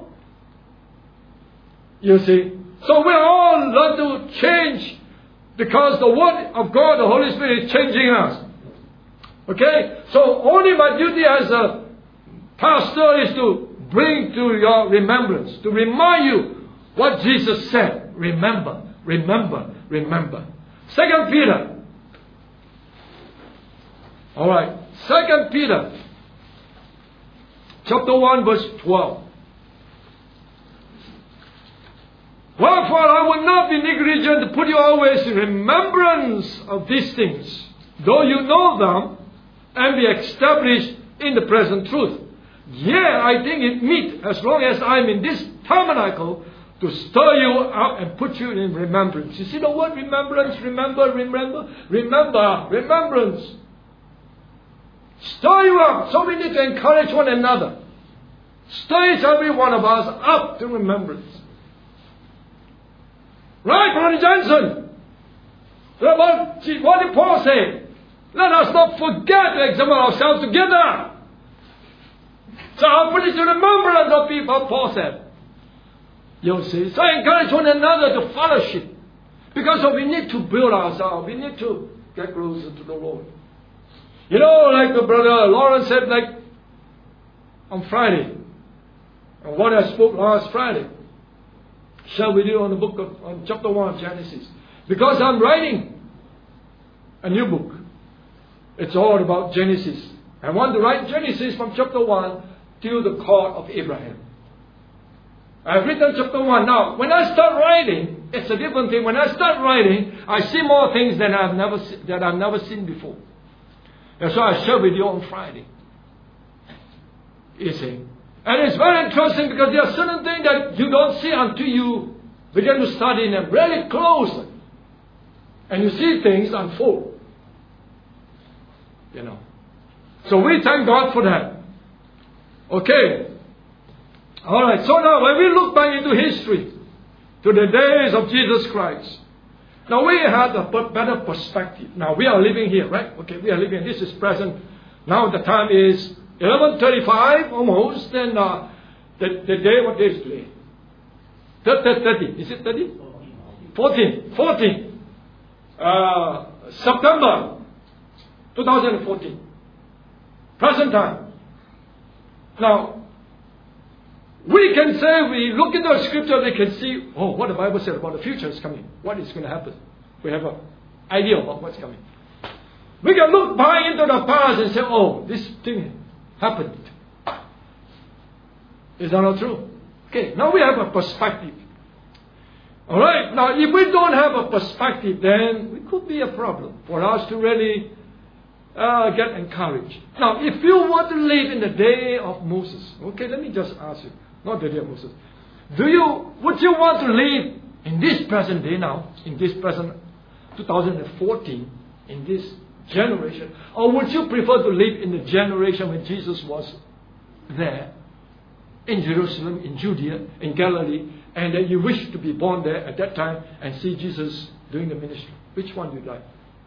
You see? So we all learn to change because the Word of God, the Holy Spirit is changing us. Okay? So only my duty as a pastor is to bring to your remembrance, to remind you what Jesus said. Remember, remember, remember. 2 Peter. Alright. 2 Peter. Chapter 1 verse 12. Wherefore I will not be negligent to put you always in remembrance of these things, though you know them, and be established in the present truth. Yea, I think it meet, as long as I am in this tabernacle, to stir you up and put you in remembrance. You see the word remembrance? Remember, remember, remember, remembrance. Stir you up. So we need to encourage one another. Stir each every one of us up to remembrance. Right, Brother Johnson? What did Paul say? Let us not forget to examine ourselves together. So I'll put it to remembrance of people, Paul said. You see, so encourage one another to fellowship. Because we need to build ourselves. We need to get closer to the Lord. You know, like the Brother Lawrence said, like on Friday, and what I spoke last Friday, shall we do on the book of, on chapter 1 of Genesis. Because I'm writing a new book. It's all about Genesis. I want to write Genesis from chapter 1 till the call of Abraham. I've written chapter 1. Now, when I start writing, it's a different thing. When I start writing, I see more things than I've never seen before. That's why I share with you on Friday. You see. And it's very interesting because there are certain things that you don't see until you begin to study them really closely. And you see things unfold. You know. So we thank God for that. Okay. Alright, so now when we look back into history, to the days of Jesus Christ, now we had a better perspective. Now we are living here, right? Okay, we are living, this is present. Now the time is 11:35 almost, and the day, what day is today? 30. Is it 30? 14. September 2014. Present time. Now, we can say, we look into the scripture, we can see, what the Bible said about the future is coming. What is going to happen? We have an idea about what's coming. We can look back into the past and say, this thing happened. Is that not true? Okay, now we have a perspective. Alright, now if we don't have a perspective, then it could be a problem for us to really get encouraged. Now, if you want to live in the day of Moses, okay, let me just ask you, not the day of Moses. Would you want to live in this present day now, in this present 2014, in this generation, or would you prefer to live in the generation when Jesus was there, in Jerusalem, in Judea, in Galilee, and that you wish to be born there at that time and see Jesus doing the ministry? Which one do you like?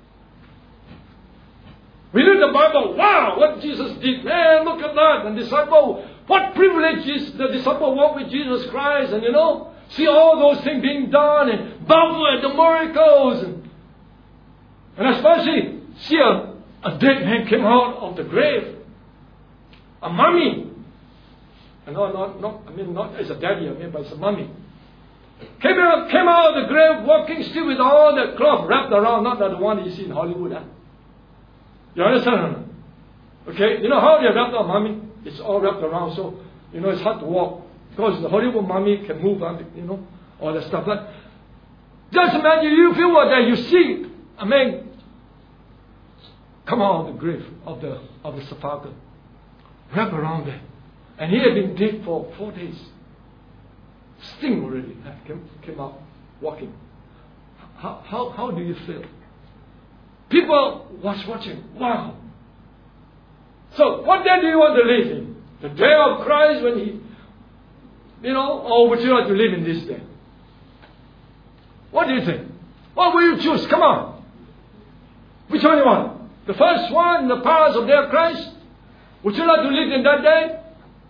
We read the Bible, wow, what Jesus did. Man, look at that. And disciple, what privilege is the disciple walk with Jesus Christ, and see all those things being done, and marvel at the miracles, and especially see a dead man came out of the grave, a mummy, and not as a daddy, but as a mummy, came out of the grave, walking still with all the cloth wrapped around, not like the one you see in Hollywood. Huh? You understand? Okay, you know how they wrapped around mummy? It's all wrapped around, so it's hard to walk because the Hollywood mummy can move, all that stuff. But just imagine you feel what that you see a man come out of the grave of the sepulchre. wrapped around there. And he had been dead for 4 days. Sting already came out walking. How do you feel? People was watching. Wow. So what day do you want to live in? The day of Christ when he, or would you like to live in this day? What do you think? What will you choose? Come on. Which one you want? The first one, the powers of day of Christ? Would you like to live in that day?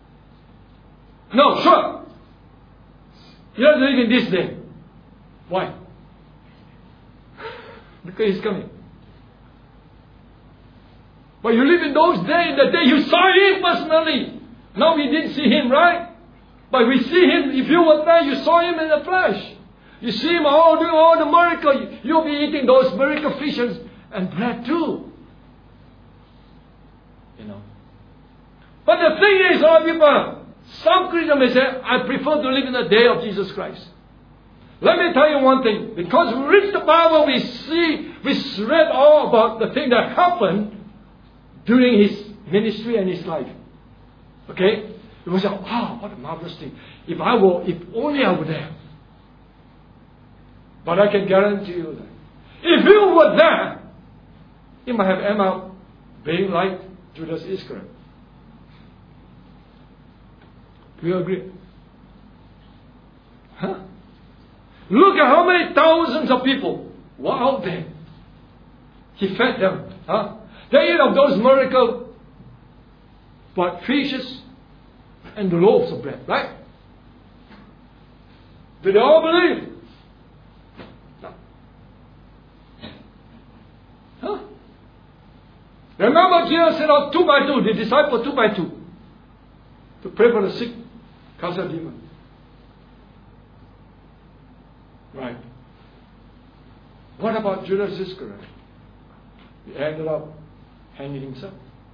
No, sure. You like to live in this day. Why? Because he's coming. But you live in those days, the day you saw him personally. Now we didn't see him, right? But we see him. If you were there, you saw him in the flesh. You see him doing all the miracles. You'll be eating those miracle fishes and bread too. But the thing is, all people, some Christians may say, I prefer to live in the day of Jesus Christ. Let me tell you one thing. Because we read the Bible, we read all about the thing that happened during his ministry and his life. Okay? It was like, wow, what a marvelous thing. If only I were there. But I can guarantee you that if you were there, you might have ended up being like Judas Iscariot. Do you agree? Huh? Look at how many thousands of people were out there. He fed them. Huh? They ate of those miracle fishes and the loaves of bread, right? Did they all believe? No. Huh? Remember Jesus said out 2 by 2, the disciples 2 by 2, to pray for the sick, cast out demons. Right. What about Judas Iscariot? He ended up hanging himself.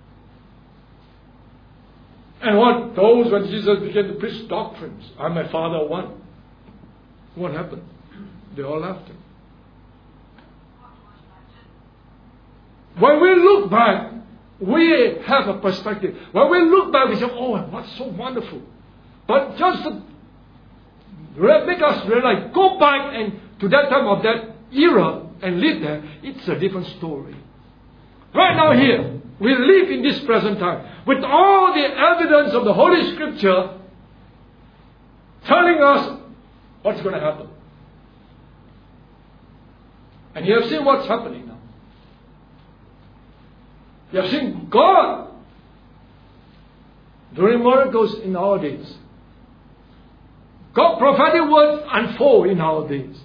And when Jesus began to preach doctrines, I and my Father are one. What happened? They all left him. When we look back, we have a perspective. When we look back, we say, oh, what's so wonderful. But just to make us realize, go back and to that time of that era and live there, it's a different story. Right now here, we live in this present time with all the evidence of the Holy Scripture telling us what's going to happen. And you have seen what's happening now. You have seen God doing miracles in our days. God prophetic words unfold in our days.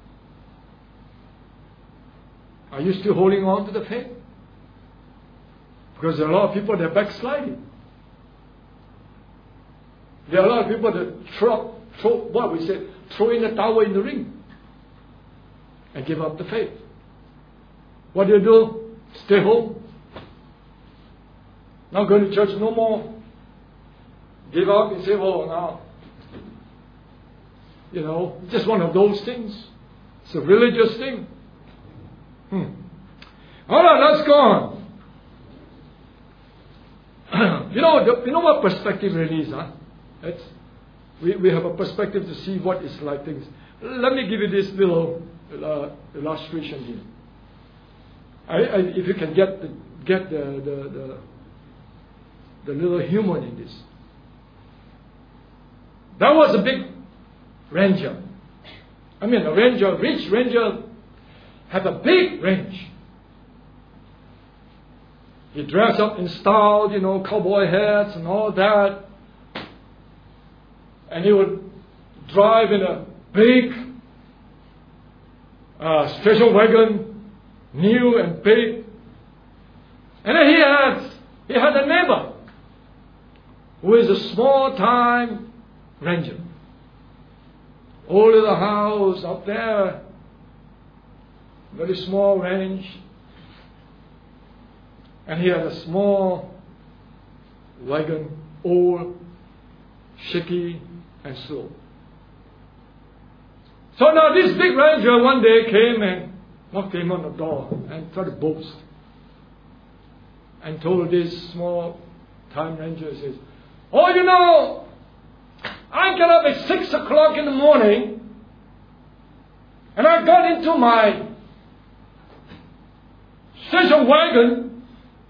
Are you still holding on to the faith? Because there are a lot of people that are backsliding. There are a lot of people that throw in the towel in the ring and give up the faith. What do? Stay home. Not going to church no more. Give up and say, oh, now. Just one of those things. It's a religious thing. All right, let's go on. You know what perspective really is, huh? We have a perspective to see what is like things. Let me give you this little illustration here. If you can get the little humor in this. That was a big ranger. A rich ranger, had a big range. He dressed up in style, cowboy hats and all that. And he would drive in a big station wagon, new and big. And then he had a neighbor who is a small-time ranger. Old little house up there, very small ranch. And he had a small wagon, old, shaky, and slow. So now this big ranger one day came and knocked him on the door and tried to boast. And told this small Time ranger says, oh, you know, I got up at 6 o'clock in the morning and I got into my station wagon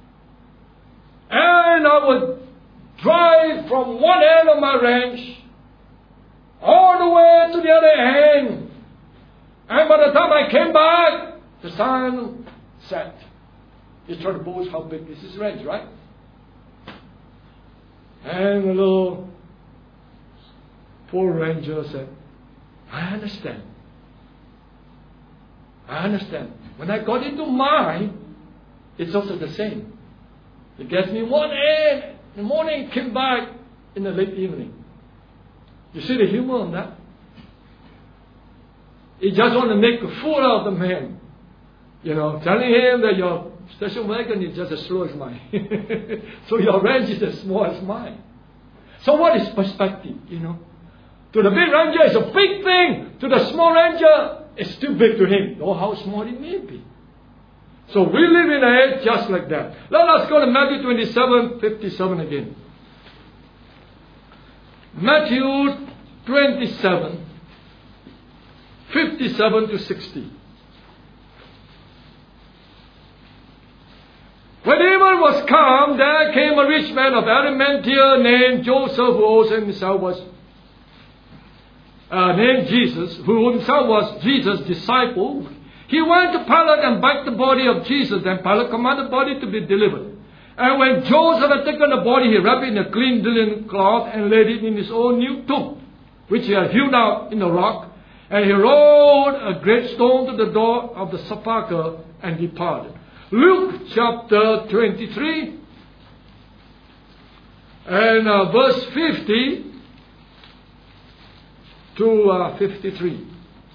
and I would drive from one end of my ranch all the way to the other end. And by the time I came back, the sun set. He's trying to boast how big this is ranch, right? And the little poor ranger said, I understand. I understand. When I got into mine, it's also the same. It gets me one end in the morning, came back in the late evening. You see the humor on that? He just want to make a fool out of the man. You know, telling him that your station wagon is just as slow as mine. So your ranch is as small as mine. So what is perspective, you know? To the big ranger, it's a big thing. To the small ranger, it's still big to him, though how small it may be. So we live in an age just like that. Let us go to Matthew 27:57 again. Matthew 27:57 to 60. When evening was come, there came a rich man of Arimathea named Joseph, who also himself was named Jesus, who himself was Jesus' disciple. He went to Pilate and begged the body of Jesus. Then Pilate commanded the body to be delivered. And when Joseph had taken the body, he wrapped it in a clean linen cloth and laid it in his own new tomb, which he had hewn out in the rock. And he rolled a great stone to the door of the sepulchre and departed. Luke chapter 23 and verse 50 to 53.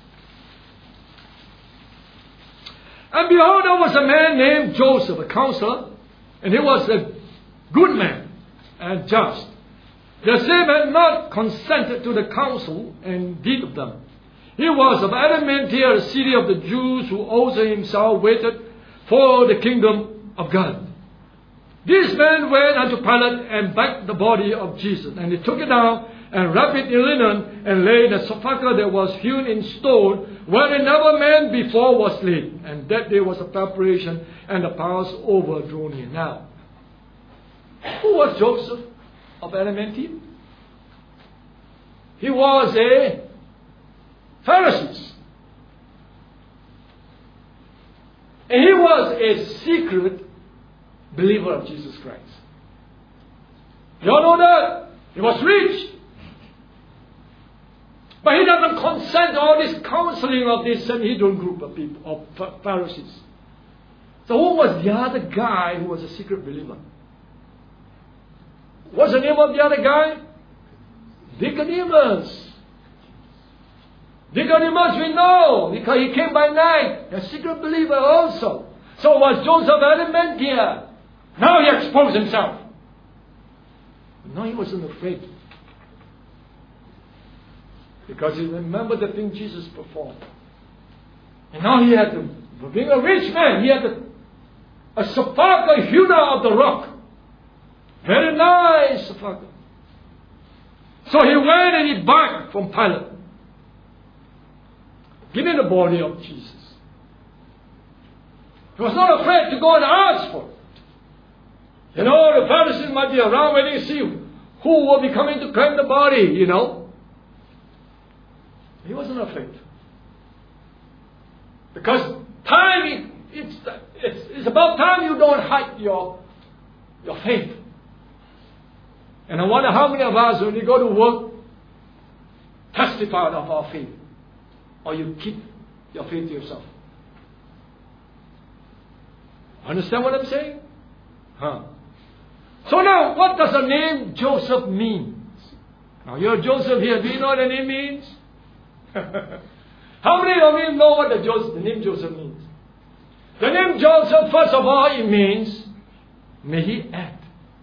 And behold, there was a man named Joseph, a counselor, and he was a good man and just. The same had not consented to the counsel and deed of them. He was of Arimathea, a city of the Jews, who also himself waited for the kingdom of God. This man went unto Pilate and begged the body of Jesus. And he took it down and wrapped it in linen and laid a sepulchre that was hewn in stone, wherein never man before was laid. And that day was a preparation, and the Passover drew near. Now, who was Joseph of Arimathea? He was a Pharisee. And he was a secret believer of Jesus Christ. You all know that? He was rich. But he doesn't consent to all this counseling of this Sanhedrin group of people, of Pharisees. So who was the other guy who was a secret believer? What's the name of the other guy? Nicodemus. Nicodemus we know, because he came by night, a secret believer also. So was Joseph of Arimathea. Now he exposed himself. No, he wasn't afraid. Because he remembered the thing Jesus performed. And now he had to, being a rich man, he had a sepulchre hewn out of the rock. Very nice sepulchre. So he went and he begged from Pilate. Give me the body of Jesus. He was not afraid to go and ask for it. You know, the Pharisees might be around waiting to see who will be coming to claim the body, you know. He wasn't afraid. Because time, it's about time you don't hide your faith. And I wonder how many of us, when we go to work, testify of our faith. Or you keep your faith to yourself. Understand what I'm saying? So now, what does the name Joseph mean? Now you're Joseph here. Do you know what the name means? How many of you know what the name Joseph means? The name Joseph, first of all, it means, may he add.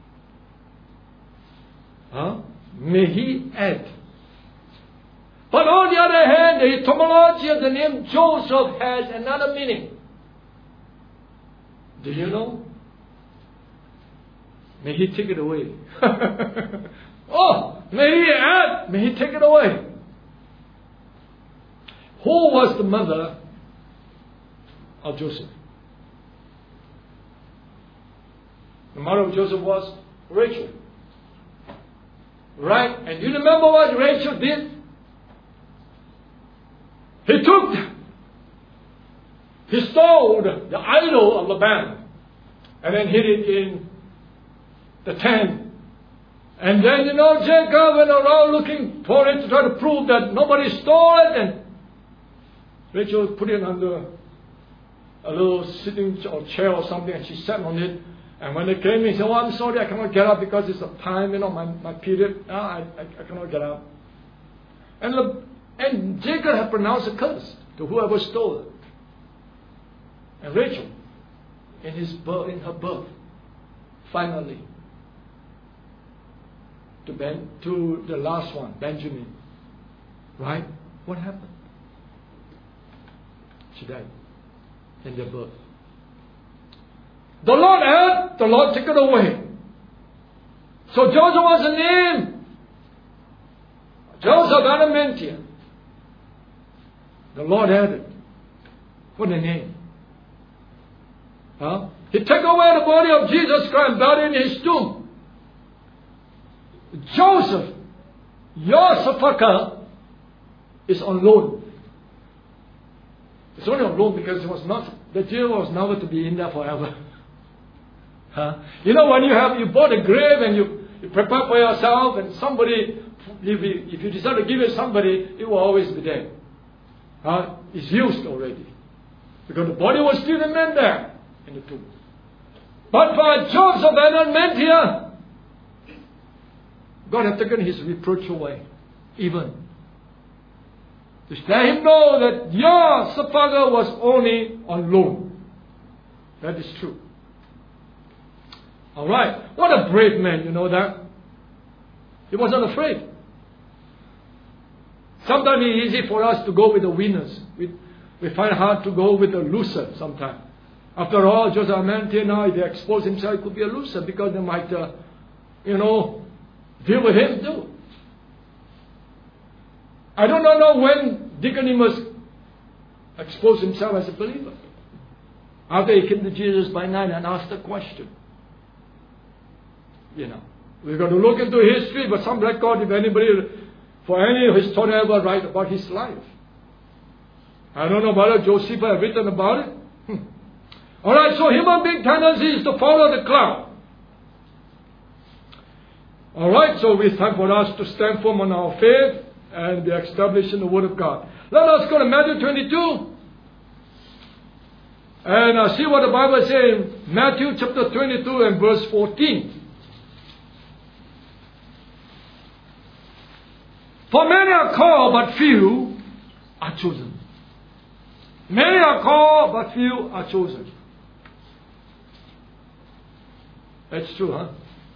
May he add. But on the other hand, the etymology of the name Joseph has another meaning. Do you know? May He take it away. Oh, may He add, may He take it away. Who was the mother of Joseph? The mother of Joseph was Rachel. Right? And you remember what Rachel did? He stole the idol of Laban and then hid it in the tent. And then, Jacob went around looking for it to try to prove that nobody stole it. And Rachel put it under a little sitting or chair or something, and she sat on it. And when they came in, he said, "Oh, I'm sorry, I cannot get up because it's a time, my period. No, I cannot get up." And Jacob had pronounced a curse to whoever stole it. And Rachel, in her birth, finally, to the last one, Benjamin. Right? What happened? She died in their birth. The Lord had, the Lord took it away. So Joseph was a name. Joseph Arimathea. The Lord added. What a name. Huh? He took away the body of Jesus Christ and buried in His tomb. Joseph, your sepulchre is on loan. It's only on loan because the jail was never to be in there forever. Huh? When you bought a grave and you prepare for yourself, and somebody, if you decide to give it to somebody, it will always be there. It's used already. Because the body will still remain there in the tomb. But for Joseph of Arimathea, God had taken his reproach away. Even to let him know that your sepulchre was only on loan. That is true. Alright. What a brave man, you know that? He wasn't afraid. Sometimes it's easy for us to go with the winners. We find it hard to go with the loser sometimes. After all, Joseph of Arimathea now, if he exposed himself, he could be a loser because they might, deal with him too. I do not know when Nicodemus exposed himself as a believer. After he came to Jesus by night and asked a question. We've got to look into history, but some record, if anybody, for any historian ever write about his life. I don't know whether Josephus have written about it. Alright, so human being tendency is to follow the crowd. Alright, so it's time for us to stand firm on our faith and be established in the Word of God. Let us go to Matthew 22 and see what the Bible says in Matthew chapter 22 and verse 14. For many are called, but few are chosen. Many are called, but few are chosen. That's true, huh?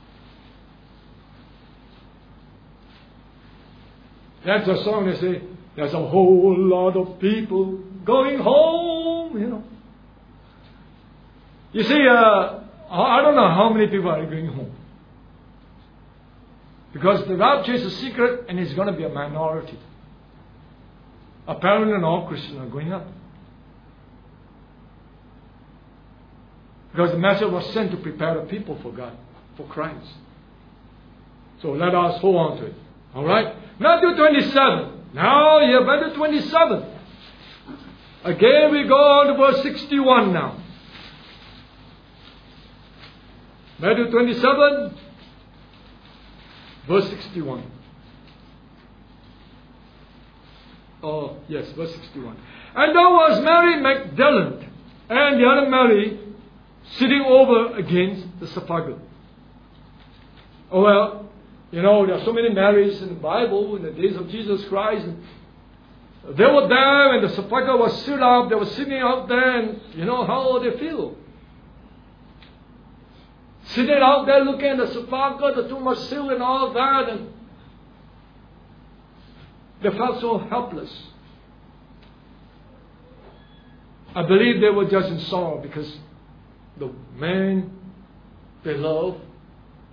That's a song they say, there's a whole lot of people going home, You see, I don't know how many people are going home. Because the rapture is a secret and it's going to be a minority. Apparently not all Christians are going up. Because the message was sent to prepare the people for God, for Christ. So let us hold on to it. Alright? Matthew 27. Now, here, Matthew 27. Again, we go on to verse 61 now. Matthew 27, verse 61. Oh, yes, verse 61. And there was Mary Magdalene and the other Mary sitting over against the sepulchre. Oh, well, there are so many Marys in the Bible in the days of Jesus Christ. And they were there and the sepulchre was sealed up. They were sitting out there and how they feel. Sitting out there looking at the sepulchre, the tomb was sealed and all that. And they felt so helpless. I believe they were just in sorrow because the man they loved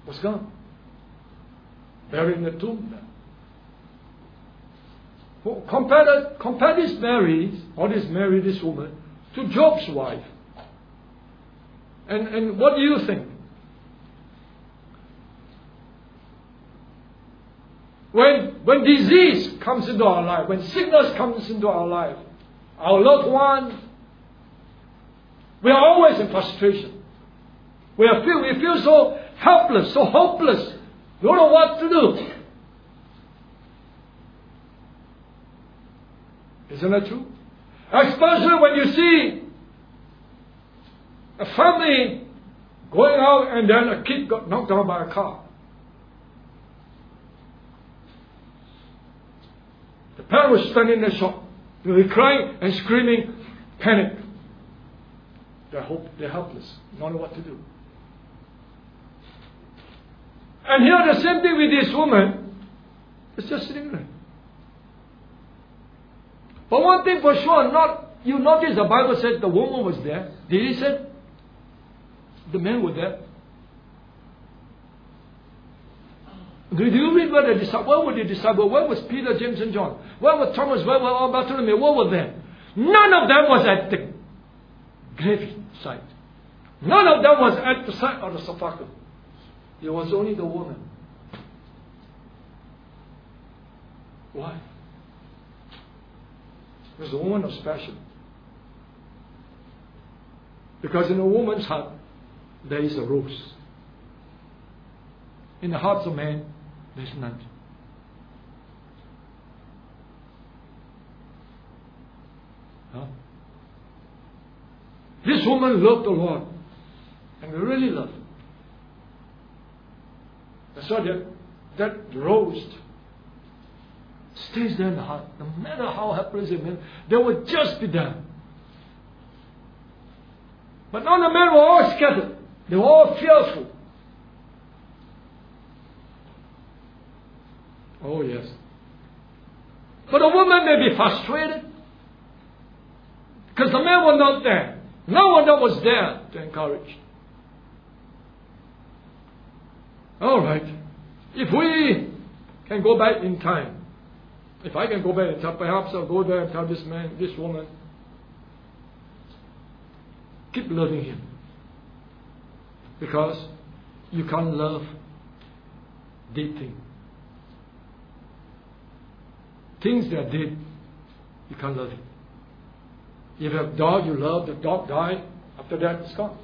was gone. Buried in the tomb now. Compare this Mary, this woman, to Job's wife. And what do you think? When disease comes into our life, when sickness comes into our life, our loved one, we are always in frustration. We feel so helpless, so hopeless. We don't know what to do. Isn't that true? Especially when you see a family going out and then a kid got knocked down by a car. The parent was standing in the shop. They were crying and screaming, panic. They're helpless, not know what to do. And here the same thing with this woman. It's just sitting there. But one thing for sure, you notice the Bible said the woman was there. Did he say the men were there? Do you read where the disciples? Where were the disciples? Where was Peter, James, and John? Where were Thomas? Where were Bartholomew? Where were they? None of them was at the grave site. None of them was at the site of the sepulchre. It was only the woman. Why? Because the woman was special. Because in a woman's heart, there is a rose. In the hearts of men, there is none. Huh? This woman loved the Lord. And really loved Him. And so that rose stays there in the heart. No matter how helpless it may, they will just be there. But now the men were all scattered. They were all fearful. Oh yes. But the woman may be frustrated. Because the men were not there. No one that was there to encourage. All right. If we can go back in time, if I can go back in time, perhaps I'll go there and tell this man, this woman, keep loving him. Because you can't love dead things. Things that are dead, you can't love it. If you have a dog you love, the dog died, after that it's gone.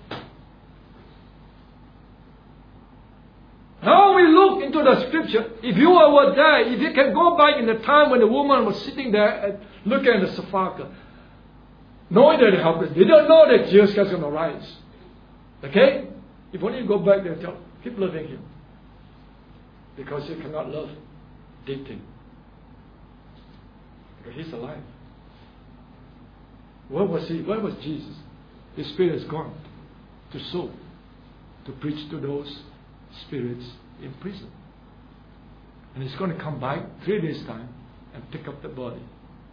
Now we look into the scripture. If you were there, if you can go back in the time when the woman was sitting there and looking at the sepulchre, knowing that it helpless, they don't know that Jesus Christ is going to rise. Okay? If only you go back there and tell, keep loving Him. Because you cannot love dead things. Because He's alive. Where was He? Where was Jesus? His Spirit is gone to sow, to preach to those spirits in prison. And He's going to come back 3 days' time and pick up the body.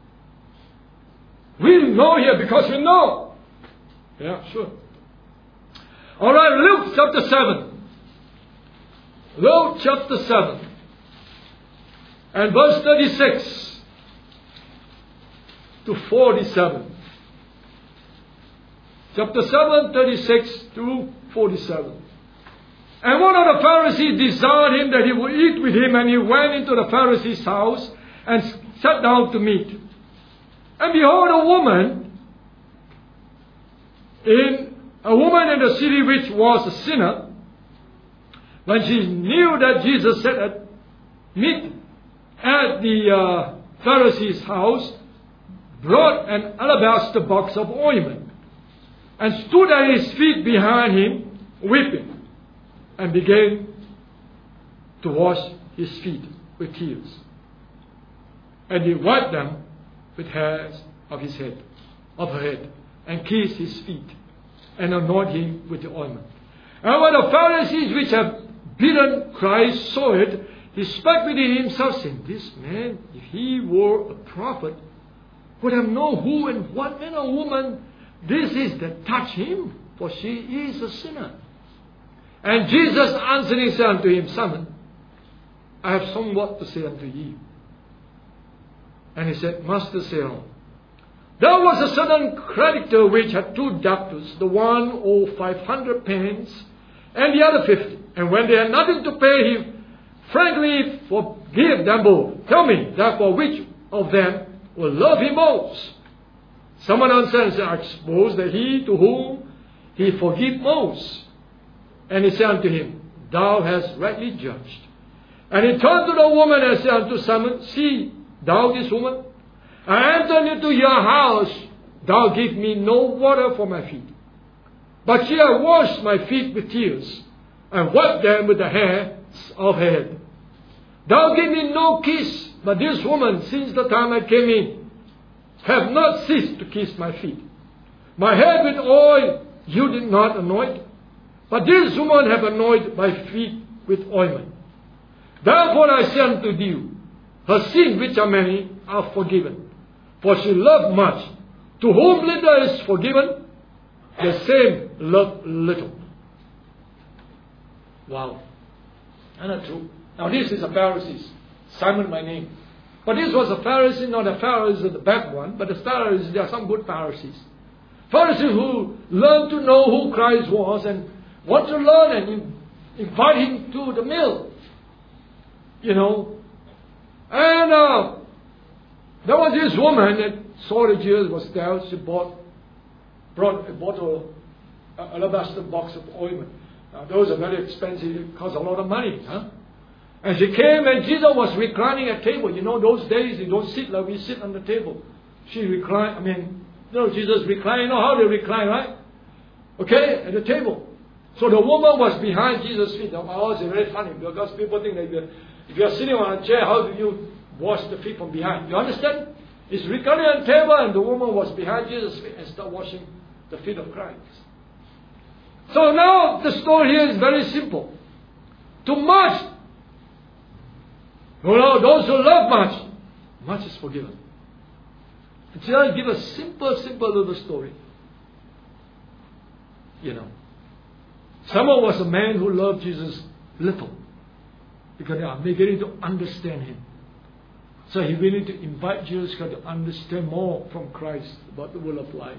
We know here because we know. Yeah, sure. All right, Luke chapter 7. Luke chapter 7. And verse 36 to 47. Chapter 7, 36 to 47. And one of the Pharisees desired him that he would eat with him, and he went into the Pharisee's house and sat down to meat. And behold, a woman in the city which was a sinner, when she knew that Jesus sat at meat at the Pharisee's house, brought an alabaster box of ointment, and stood at his feet behind him, weeping, and began to wash his feet with tears. And he wiped them with hairs of her head, and kissed his feet, and anointed him with the ointment. And when the Pharisees which had beaten Christ saw it, he spake within himself, saying, this man, if he were a prophet, would have known who and what man or woman this is that touched him, for she is a sinner. And Jesus answering said unto him, Simon, I have somewhat to say unto you. And he said, Master, say on. There was a certain creditor which had 2 debtors, the one owed 500 pence, and the other 50. And when they had nothing to pay, he frankly forgave them both. Tell me, therefore, which of them will love him most? Someone answered and said, I suppose that he to whom he forgive most. And he said unto him, Thou hast rightly judged. And he turned to the woman and said unto Simon, See thou this woman? I entered into your house, thou give me no water for my feet. But she hath washed my feet with tears, and wiped them with the hairs of her head. Thou give me no kiss, but this woman, since the time I came in, have not ceased to kiss my feet. My head with oil you did not anoint, but this woman have anointed my feet with ointment. Therefore I say unto you, her sins which are many are forgiven. For she loved much. To whom little is forgiven, the same love little. Wow. Isn't that true? Now this is a Pharisee. Simon by name. But this was a Pharisee, not a Pharisee, the bad one, but the Pharisees, there are some good Pharisees. Pharisees who learned to know who Christ was and want to learn and invite him to the meal. You know. And there was this woman that saw that Jesus was there. She brought a bottle, an alabaster box of ointment. Now, those are very expensive. It costs a lot of money. Huh? And she came and Jesus was reclining at table. You know, those days you don't sit like we sit on the table. She reclined. Jesus reclined. You know how they recline, right? Okay, at the table. So the woman was behind Jesus' feet. Now, it's very funny because people think that if you're sitting on a chair, how do you wash the feet from behind? You understand? It's reclining on the table and the woman was behind Jesus' feet and started washing the feet of Christ. So now the story here is very simple. Too much. Those who love much, much is forgiven. And so I'll give a simple little story. You know. Someone was a man who loved Jesus little. Because they are beginning to understand him. So he willing to invite Jesus to understand more from Christ about the will of life.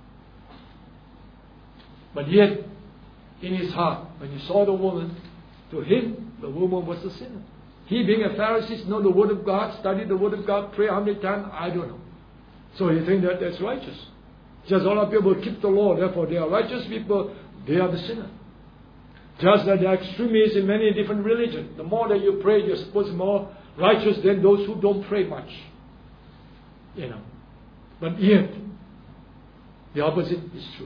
But yet, in his heart, when he saw the woman, to him, the woman was a sinner. He being a Pharisee, know the Word of God, study the Word of God, pray how many times, I don't know. So he think that that's righteous. Just all of people keep the law, therefore they are righteous people, they are the sinner. Just like the extremists in many different religions. The more that you pray, you're supposed to be more righteous than those who don't pray much. You know. But yet, the opposite is true.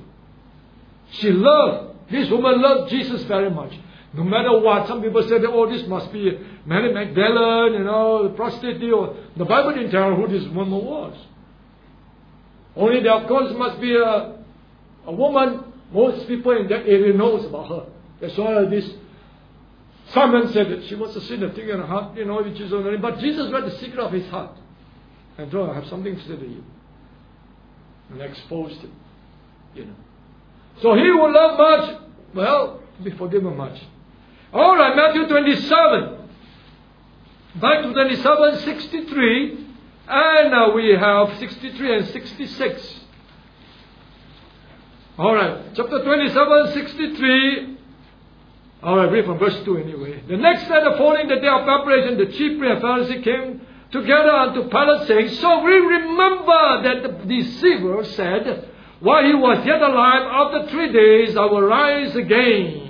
This woman loved Jesus very much. No matter what, some people say that, oh, this must be Mary Magdalene, the prostitute. Or the Bible didn't tell her who this woman was. Only there, of course, must be a woman. Most people in that area knows about her. That's why this Simon said that she was a sinner, thinking in her heart, Jesus. But Jesus read the secret of his heart. And told her, I have something to say to you. And exposed him. So he who loved much, well, be forgiven much. Alright, Matthew 27. Back to 27, 63. And now we have 63 and 66. Alright, chapter 27, 63. Alright, read from verse 2 anyway. The next day, the following the day of preparation, the chief priests and Pharisees came together unto Pilate, saying, So we remember that the deceiver said, while he was yet alive, after 3 days I will rise again.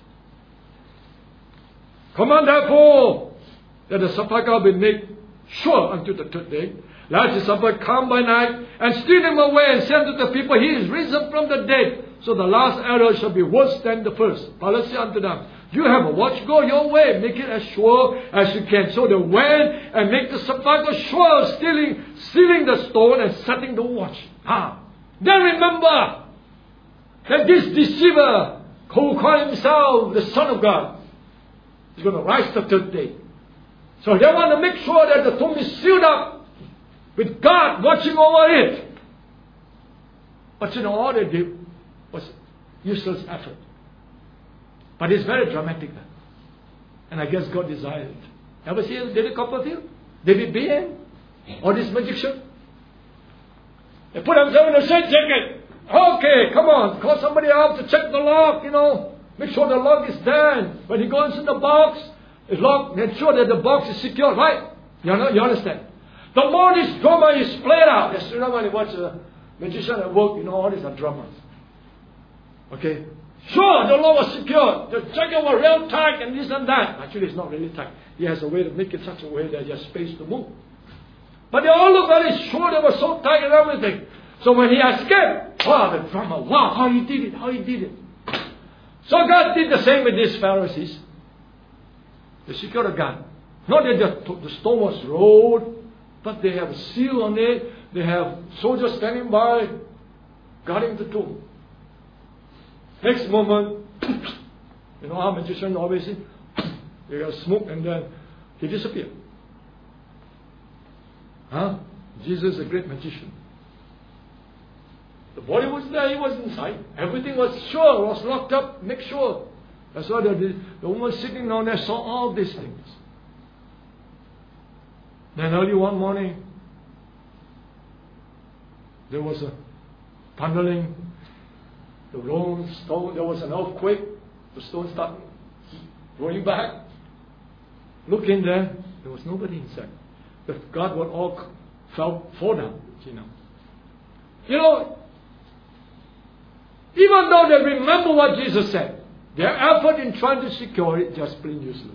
Command therefore that the sepulchre be made sure unto the 3rd day, lest the sepulchre come by night, and steal him away, and say unto the people, He is risen from the dead. So the last error shall be worse than the first. Pilate said unto them, You have a watch, go your way, make it as sure as you can. So they went and make the sepulchre sure, sealing the stone and setting the watch. Then remember that this deceiver, who called himself the Son of God, is going to rise the 3rd day. So they want to make sure that the tomb is sealed up with God watching over it. But all they did was useless effort. But it's very dramatic. And I guess God desired it. Ever see David Copperfield? David Beckham? Or this magician? They put themselves in a straight jacket. Okay, come on. Call somebody out to check the lock, Make sure the lock is there. When he goes in the box, it's locked. Make sure that the box is secure, right? You understand? The more this drama is played out, as soon as when you watch a magician at work, all these are dramas. Okay? Sure, the law was secure. The jacket was real tight and this and that. Actually, it's not really tight. He has a way to make it such a way that there's space to move. But they all look very sure they were so tight and everything. So when he escaped, wow, the drama. Wow, how he did it. So God did the same with these Pharisees. They secured a gun. Not that the stone was rolled, but they have a seal on it. They have soldiers standing by, guarding the tomb. Next moment, how magicians always say, they got smoke and then he disappeared. Jesus is a great magician. The body was there, he was inside. Everything was sure, was locked up, make sure. That's why the woman sitting down there saw all these things. Then early one morning, there was a thundering, the rolling stone, there was an earthquake, the stone started rolling back. Look in there was nobody inside. The God would all fall down, even though they remember what Jesus said, their effort in trying to secure it just plain useless.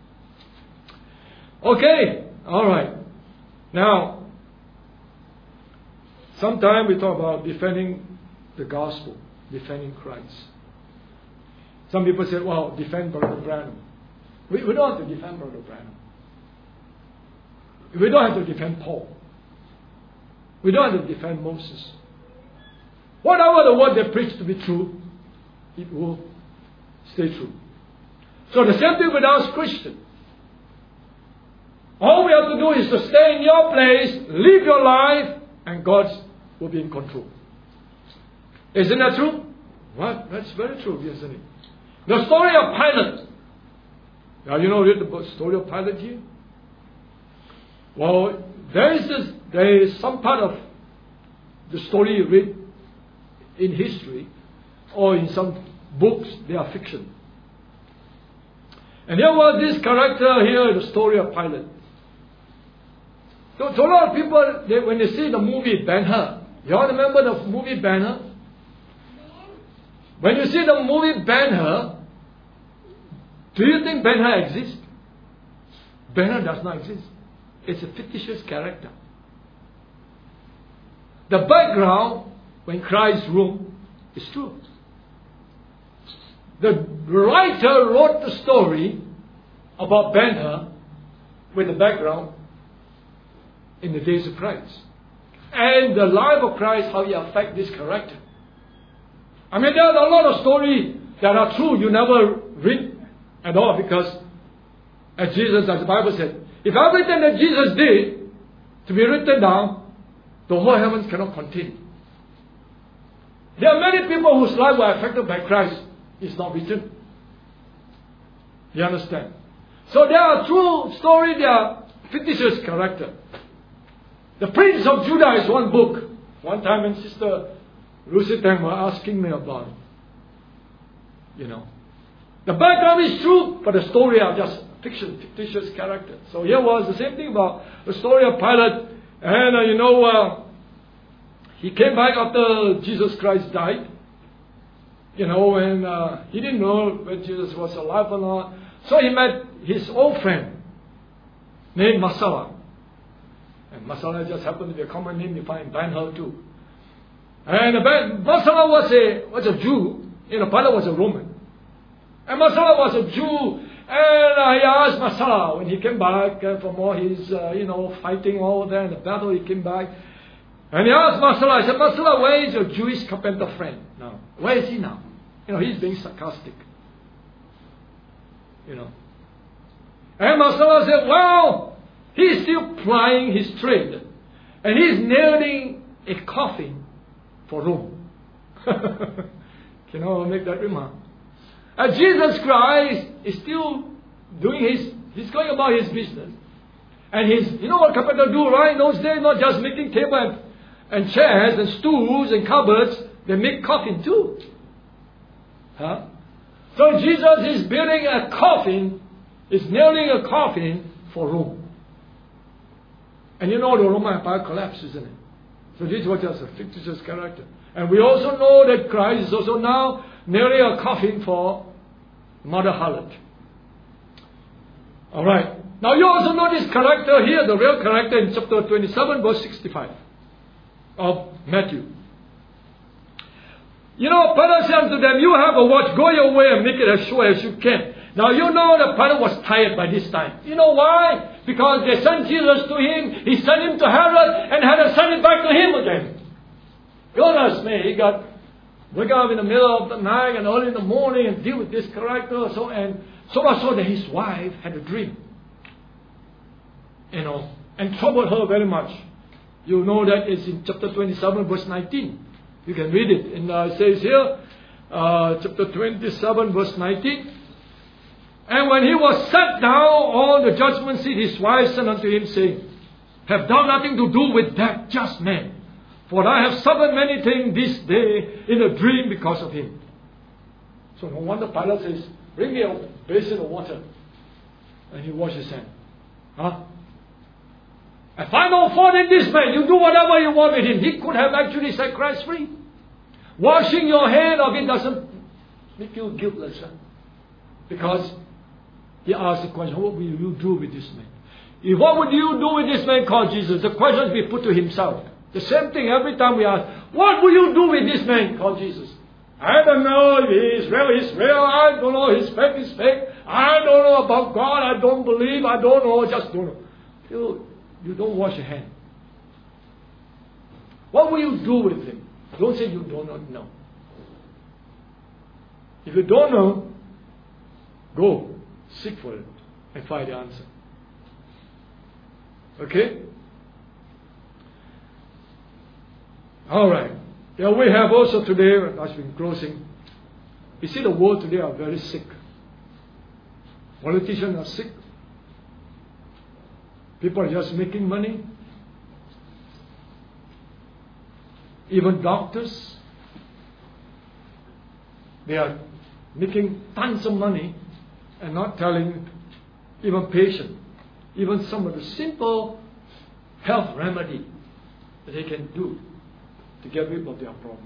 Okay, alright. Now, sometime we talk about defending the gospel, defending Christ. Some people say, well, defend Brother Branham. We don't have to defend Brother Branham. We don't have to defend Paul. We don't have to defend Moses. Whatever the word they preach to be true, it will stay true. So the same thing with us Christians. All we have to do is to stay in your place, live your life, and God will be in control. Isn't that true? What? That's very true, isn't it? The story of Pilate. Now, read the story of Pilate here? Well, there is some part of the story you read in history or in some books, they are fiction. And there was this character here in the story of Pilate. So a lot of people, when they see the movie Ben-Hur, you all remember the movie Ben-Hur? When you see the movie Ben-Hur, do you think Ben-Hur exists? Ben-Hur does not exist. It's a fictitious character. The background, when Christ ruled, is true. The writer wrote the story about Ben-Hur with the background in the days of Christ. And the life of Christ, how he affects this character. I mean, there are a lot of stories that are true you never read at all, because as the Bible said, if everything that Jesus did to be written down, the whole heavens cannot contain. There are many people whose lives were affected by Christ. It's not written. You understand? So there are true stories, there are fictitious character. The Prince of Judah is one book. One time when Sister Lucy Tang was asking me about it. The background is true, but the story are just fiction, fictitious character. So here was the same thing about the story of Pilate. And he came back after Jesus Christ died. And he didn't know when Jesus was alive or not. So he met his old friend named Masala. And Masala just happened to be a common name you find in Ben-Hur too. And Masala was a Jew. Pilate was a Roman. And Masala was a Jew. And he asked Masala when he came back from all his, fighting all there in the battle, he came back. And he asked Masala, I said, Masala, where is your Jewish carpenter friend now? Where is he now? He's being sarcastic. And Masala said, well, he's still plying his trade. And he's nailing a coffin for Rome. Can I make that remark? And Jesus Christ is still he's going about his business. And you know what carpenter do, right? In those days, not just making table and chairs and stools and cupboards, they make coffin too. Huh? So Jesus is building a coffin, is nailing a coffin for Rome. And you know the Roman Empire collapsed, isn't it? So this was just a fictitious character. And we also know that Christ is also now nailing a coffin for Mother Harlot. Alright. Now you also know this character here, the real character in chapter 27, verse 65 of Matthew. You know, Pilate said to them, you have a watch, go your way and make it as sure as you can. Now you know that Pilate was tired by this time. You know why? Because they sent Jesus to him, he sent him to Herod, and Herod sent it back to him again. Goodness me, he got wake up in the middle of the night and early in the morning and deal with this character. So much so that his wife had a dream. You know, and troubled her very much. You know that it's in chapter 27, verse 19. You can read it. And it says here, chapter 27, verse 19. And when he was set down on the judgment seat, his wife said unto him, saying, have thou nothing to do with that just man? For I have suffered many things this day in a dream because of him. So no wonder Pilate says, bring me a basin of water. And he washed his hand. Huh? I find no fault in this man. You do whatever you want with him. He could have actually set Christ free. Washing your hand of it doesn't make you guiltless. Huh? Because he asked the question, what will you do with this man? What would you do with this man called Jesus? The question will be put to himself. The same thing every time we ask, what will you do with this man called Jesus? I don't know if he's real, I don't know, he's fake, I don't know about God, I don't believe, I don't know, just don't know. You don't wash your hand. What will you do with him? Don't say you do not know. If you don't know, go seek for it and find the answer. Okay? Alright. Yeah, we have also today, as we're closing, you see the world today are very sick. Politicians are sick. People are just making money. Even doctors, they are making tons of money and not telling even patients, even some of the simple health remedy that they can do to get rid of their problem.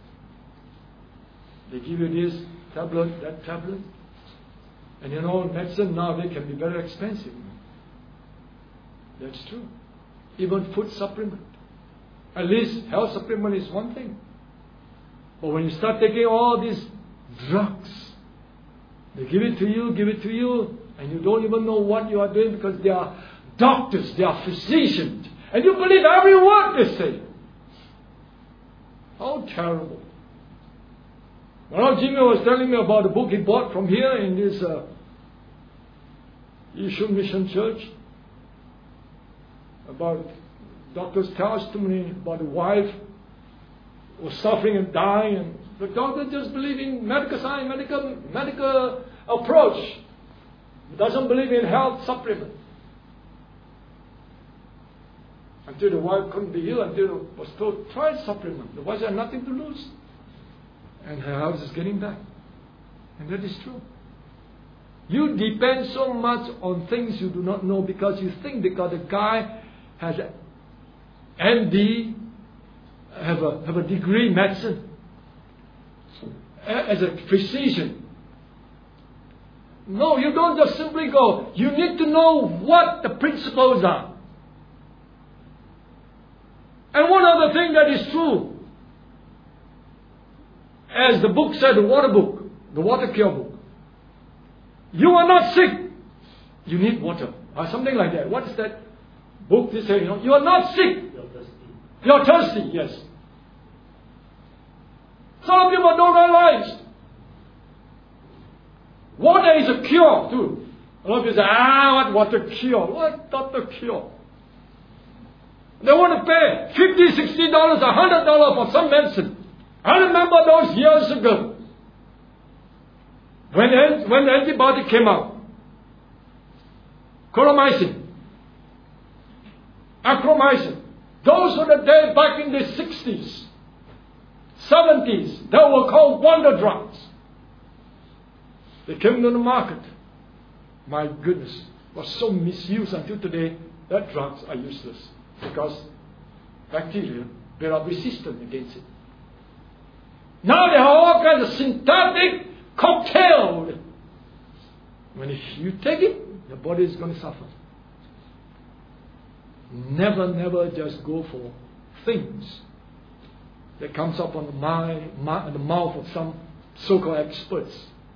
They give you this tablet, that tablet. And you know, medicine now, they can be very expensive. That's true. Even food supplement. At least health supplement is one thing. But when you start taking all these drugs, they give it to you, and you don't even know what you are doing because they are doctors, they are physicians. And you believe every word they say. How terrible. Well, Jimmy was telling me about a book he bought from here in this Yishun Mission Church about doctor's testimony about the wife who was suffering and dying, and the doctor just believed in medical science, medical approach. He doesn't believe in health supplement. Until the wife couldn't be healed, until it was told, try supplement. The wife had nothing to lose. And her house is getting back. And that is true. You depend so much on things you do not know because you think because the guy has MD, have a degree in medicine, as a physician. No, you don't just simply go. You need to know what the principles are. And one other thing that is true, as the book said, the water cure book. You are not sick. You need water. Or something like that. What is that book? They say, you are not sick. You are thirsty, yes. Some people don't realize. Water is a cure too. A lot of people say, what water cure? What water cure? They want to pay $50, $60, $100 for some medicine. I remember those years ago. When the antibiotic came out, chromycin, acromycin, those were the days back in the 60s, 70s, that were called wonder drugs. They came to the market. My goodness, was so misused until today that drugs are useless because bacteria, they are resistant against it. Now there are all kinds of synthetic cocktails. When you take it, your body is going to suffer. Never just go for things that comes up on the mouth of some so-called experts.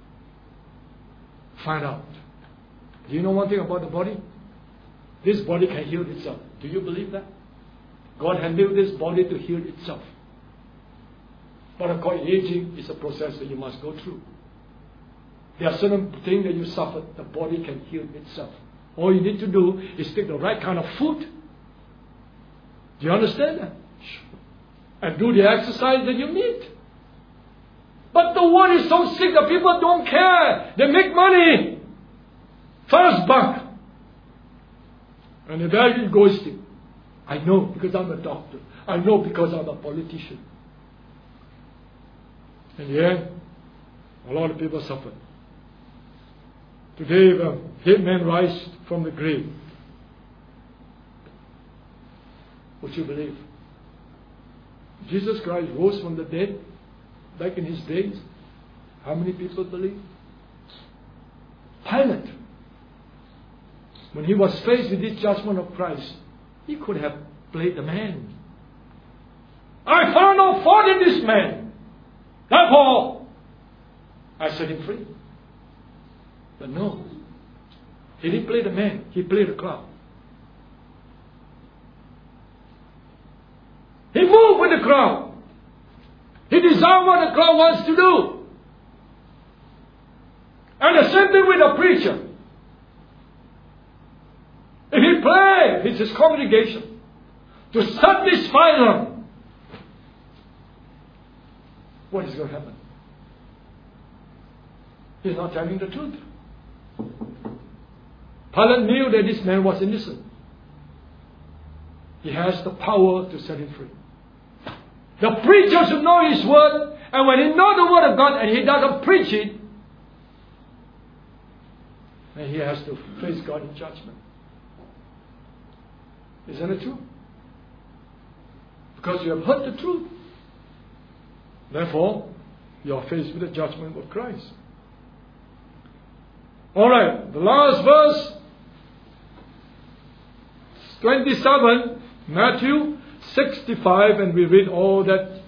Find out. Do you know one thing about the body? This body can heal itself. Do you believe that? God has built this body to heal itself. But of course, aging is a process that you must go through. There are certain things that you suffer, the body can heal itself. All you need to do is take the right kind of food. Do you understand that? And do the exercise that you need. But the world is so sick that people don't care. They make money. First buck. And they're very egoistic. I know because I'm a doctor. I know because I'm a politician. In the end, a lot of people suffer. Today, the dead man rise from the grave. Would you believe? Jesus Christ rose from the dead back in his days. How many people believe? Pilate, when he was faced with this judgment of Christ, he could have played the man. I found no fault in this man. Therefore, I set him free. But no. He didn't play the man. He played the crowd. He moved with the crowd. He desired what the crowd wants to do. And the same thing with the preacher. If he plays with his congregation to satisfy them, what is going to happen? He's not telling the truth. Pilate knew that this man was innocent. He has the power to set him free. The preacher should know his word, and when he knows the word of God and he doesn't preach it, then he has to face God in judgment. Isn't it true? Because you have heard the truth. Therefore, you are faced with the judgment of Christ. Alright, the last verse, 27, Matthew 65, and we read all that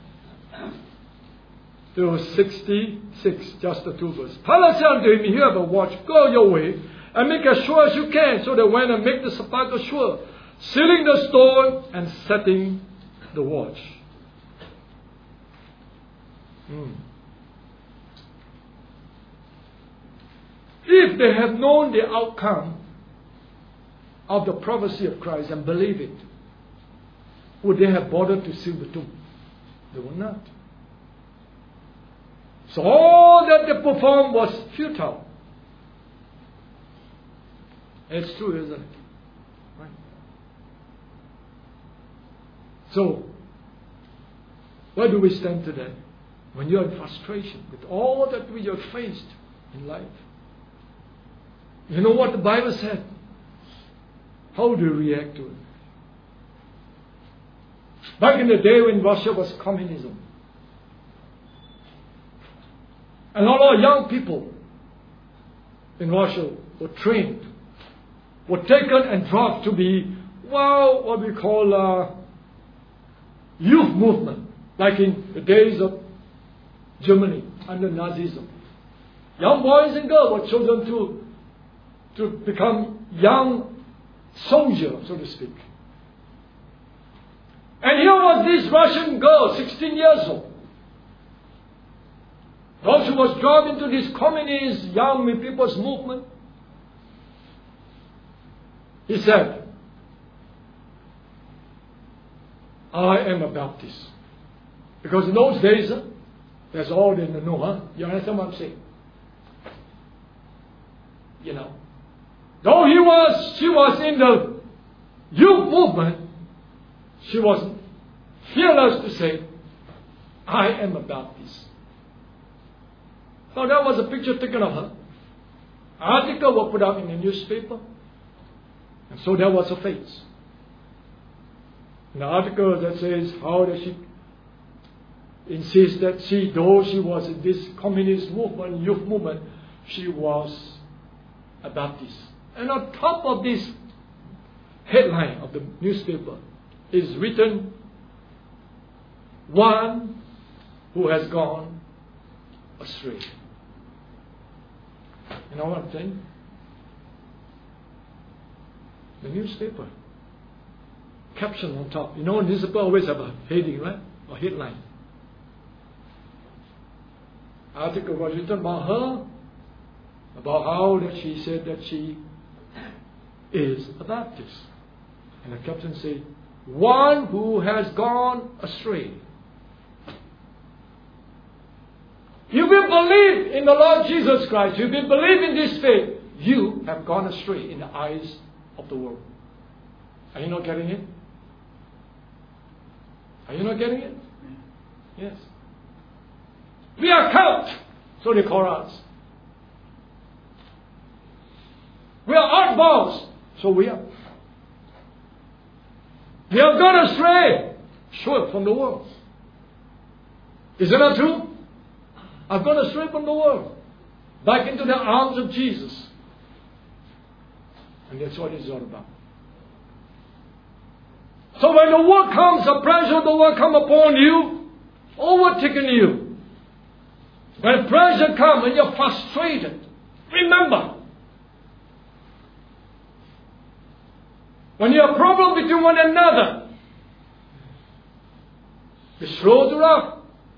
to 66, just the two verses. Pilate said unto him, you have a watch, go your way, and make as sure as you can. So they went and make the sepulchre sure, sealing the stone and setting the watch. If they had known the outcome of the prophecy of Christ and believed it, would they have bothered to seal the tomb? They would not. So all that they performed was futile. It's true, isn't it? Right. So, where do we stand today? When you're in frustration with all that we have faced in life. You know what the Bible said? How do you react to it? Back in the day when Russia was communism, a lot of young people in Russia were trained, were taken and dropped to be, well, what we call youth movement, like in the days of Germany under Nazism. Young boys and girls were chosen to become young soldiers, so to speak. And here was this Russian girl, 16 years old. Those who was drawn into this communist young people's movement. He said, I am a Baptist. Because in those days, that's all they know. You understand what I'm saying? you know. Though she was in the youth movement, she was fearless to say, I am a Baptist. So that was a picture taken of her. Article was put up in the newspaper. And so that was her face. An article that says how does she insist that though she was in this communist movement, youth movement, she was a Baptist. And on top of this headline of the newspaper is written, one who has gone astray. You know what I'm saying? The newspaper. Caption on top. You know, newspaper always have a heading, right? Or headline. Article was written about her, about how that she said that she is a Baptist. And the caption said, one who has gone astray. You will believe in the Lord Jesus Christ. You will believe in this faith. You have gone astray in the eyes of the world. Are you not getting it? Are you not getting it? Yes. We are cult, so they call us. We are oddballs, so we are. We have gone astray, sure, from the world. Isn't that true? I've gone astray from the world, back into the arms of Jesus. And that's what it's all about. So when the world comes, the pressure of the world comes upon you, overtaking you. When pressure comes and you're frustrated, remember, when you have a problem between one another, be slow to wrath.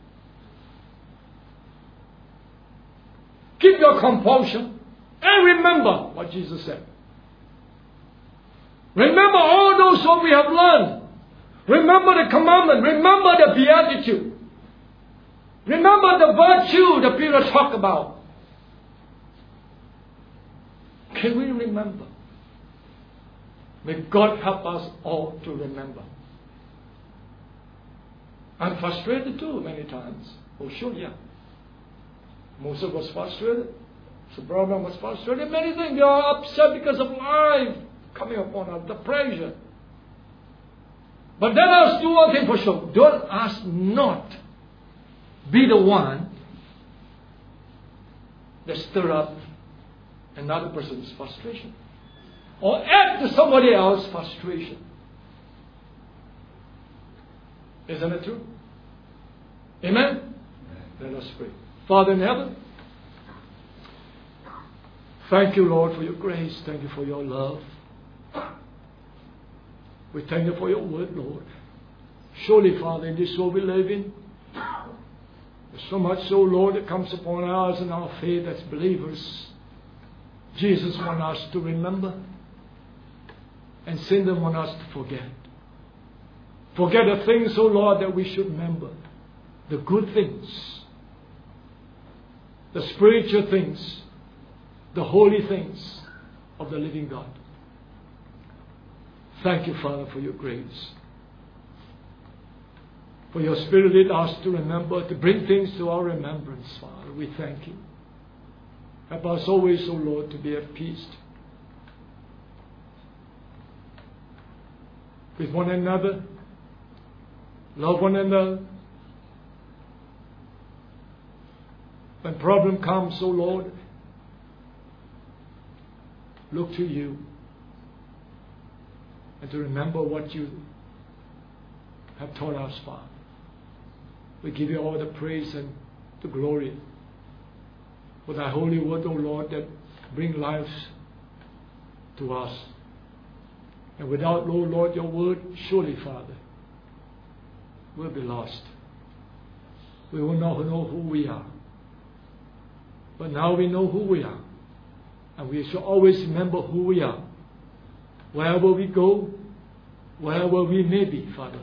Keep your composure and remember what Jesus said. Remember all those what we have learned. Remember the commandment. Remember the beatitude. Remember the virtue that Peter talked about. Can we remember? May God help us all to remember. I'm frustrated too many times. Oh sure, yeah. Moses was frustrated. Abraham was frustrated. Many things. They are upset because of life coming upon us, the pressure. But let us do one thing for sure. Don't ask not be the one that stir up another person's frustration. Or add to somebody else's frustration. Isn't it true? Amen? Let us pray. Father in heaven, thank you, Lord, for your grace. Thank you for your love. We thank you for your word, Lord. Surely, Father, in this world we live in, there's so much so, Lord, that comes upon us and our faith as believers. Jesus wants us to remember, and Satan wants us to forget. Forget the things, oh Lord, that we should remember. The good things. The spiritual things. The holy things of the living God. Thank you, Father, for your grace. For your Spirit lead us to remember, to bring things to our remembrance, Father. We thank you. Help us always, O Lord, to be at peace with one another. Love one another. When problem comes, O Lord, look to you and to remember what you have taught us, Father. We give you all the praise and the glory for thy holy word, O Lord, that bring life to us. And without, O Lord, your word, surely, Father, we'll be lost. We will not know who we are. But now we know who we are. And we shall always remember who we are. Wherever we go, wherever we may be, Father.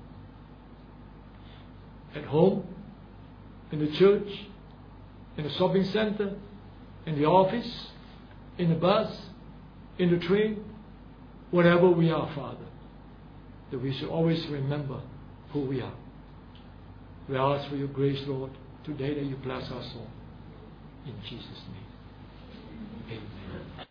At home, in the church, in the shopping center, in the office, in the bus, in the train, whatever we are, Father, that we should always remember who we are. We ask for your grace, Lord, today that you bless us all. In Jesus' name, amen.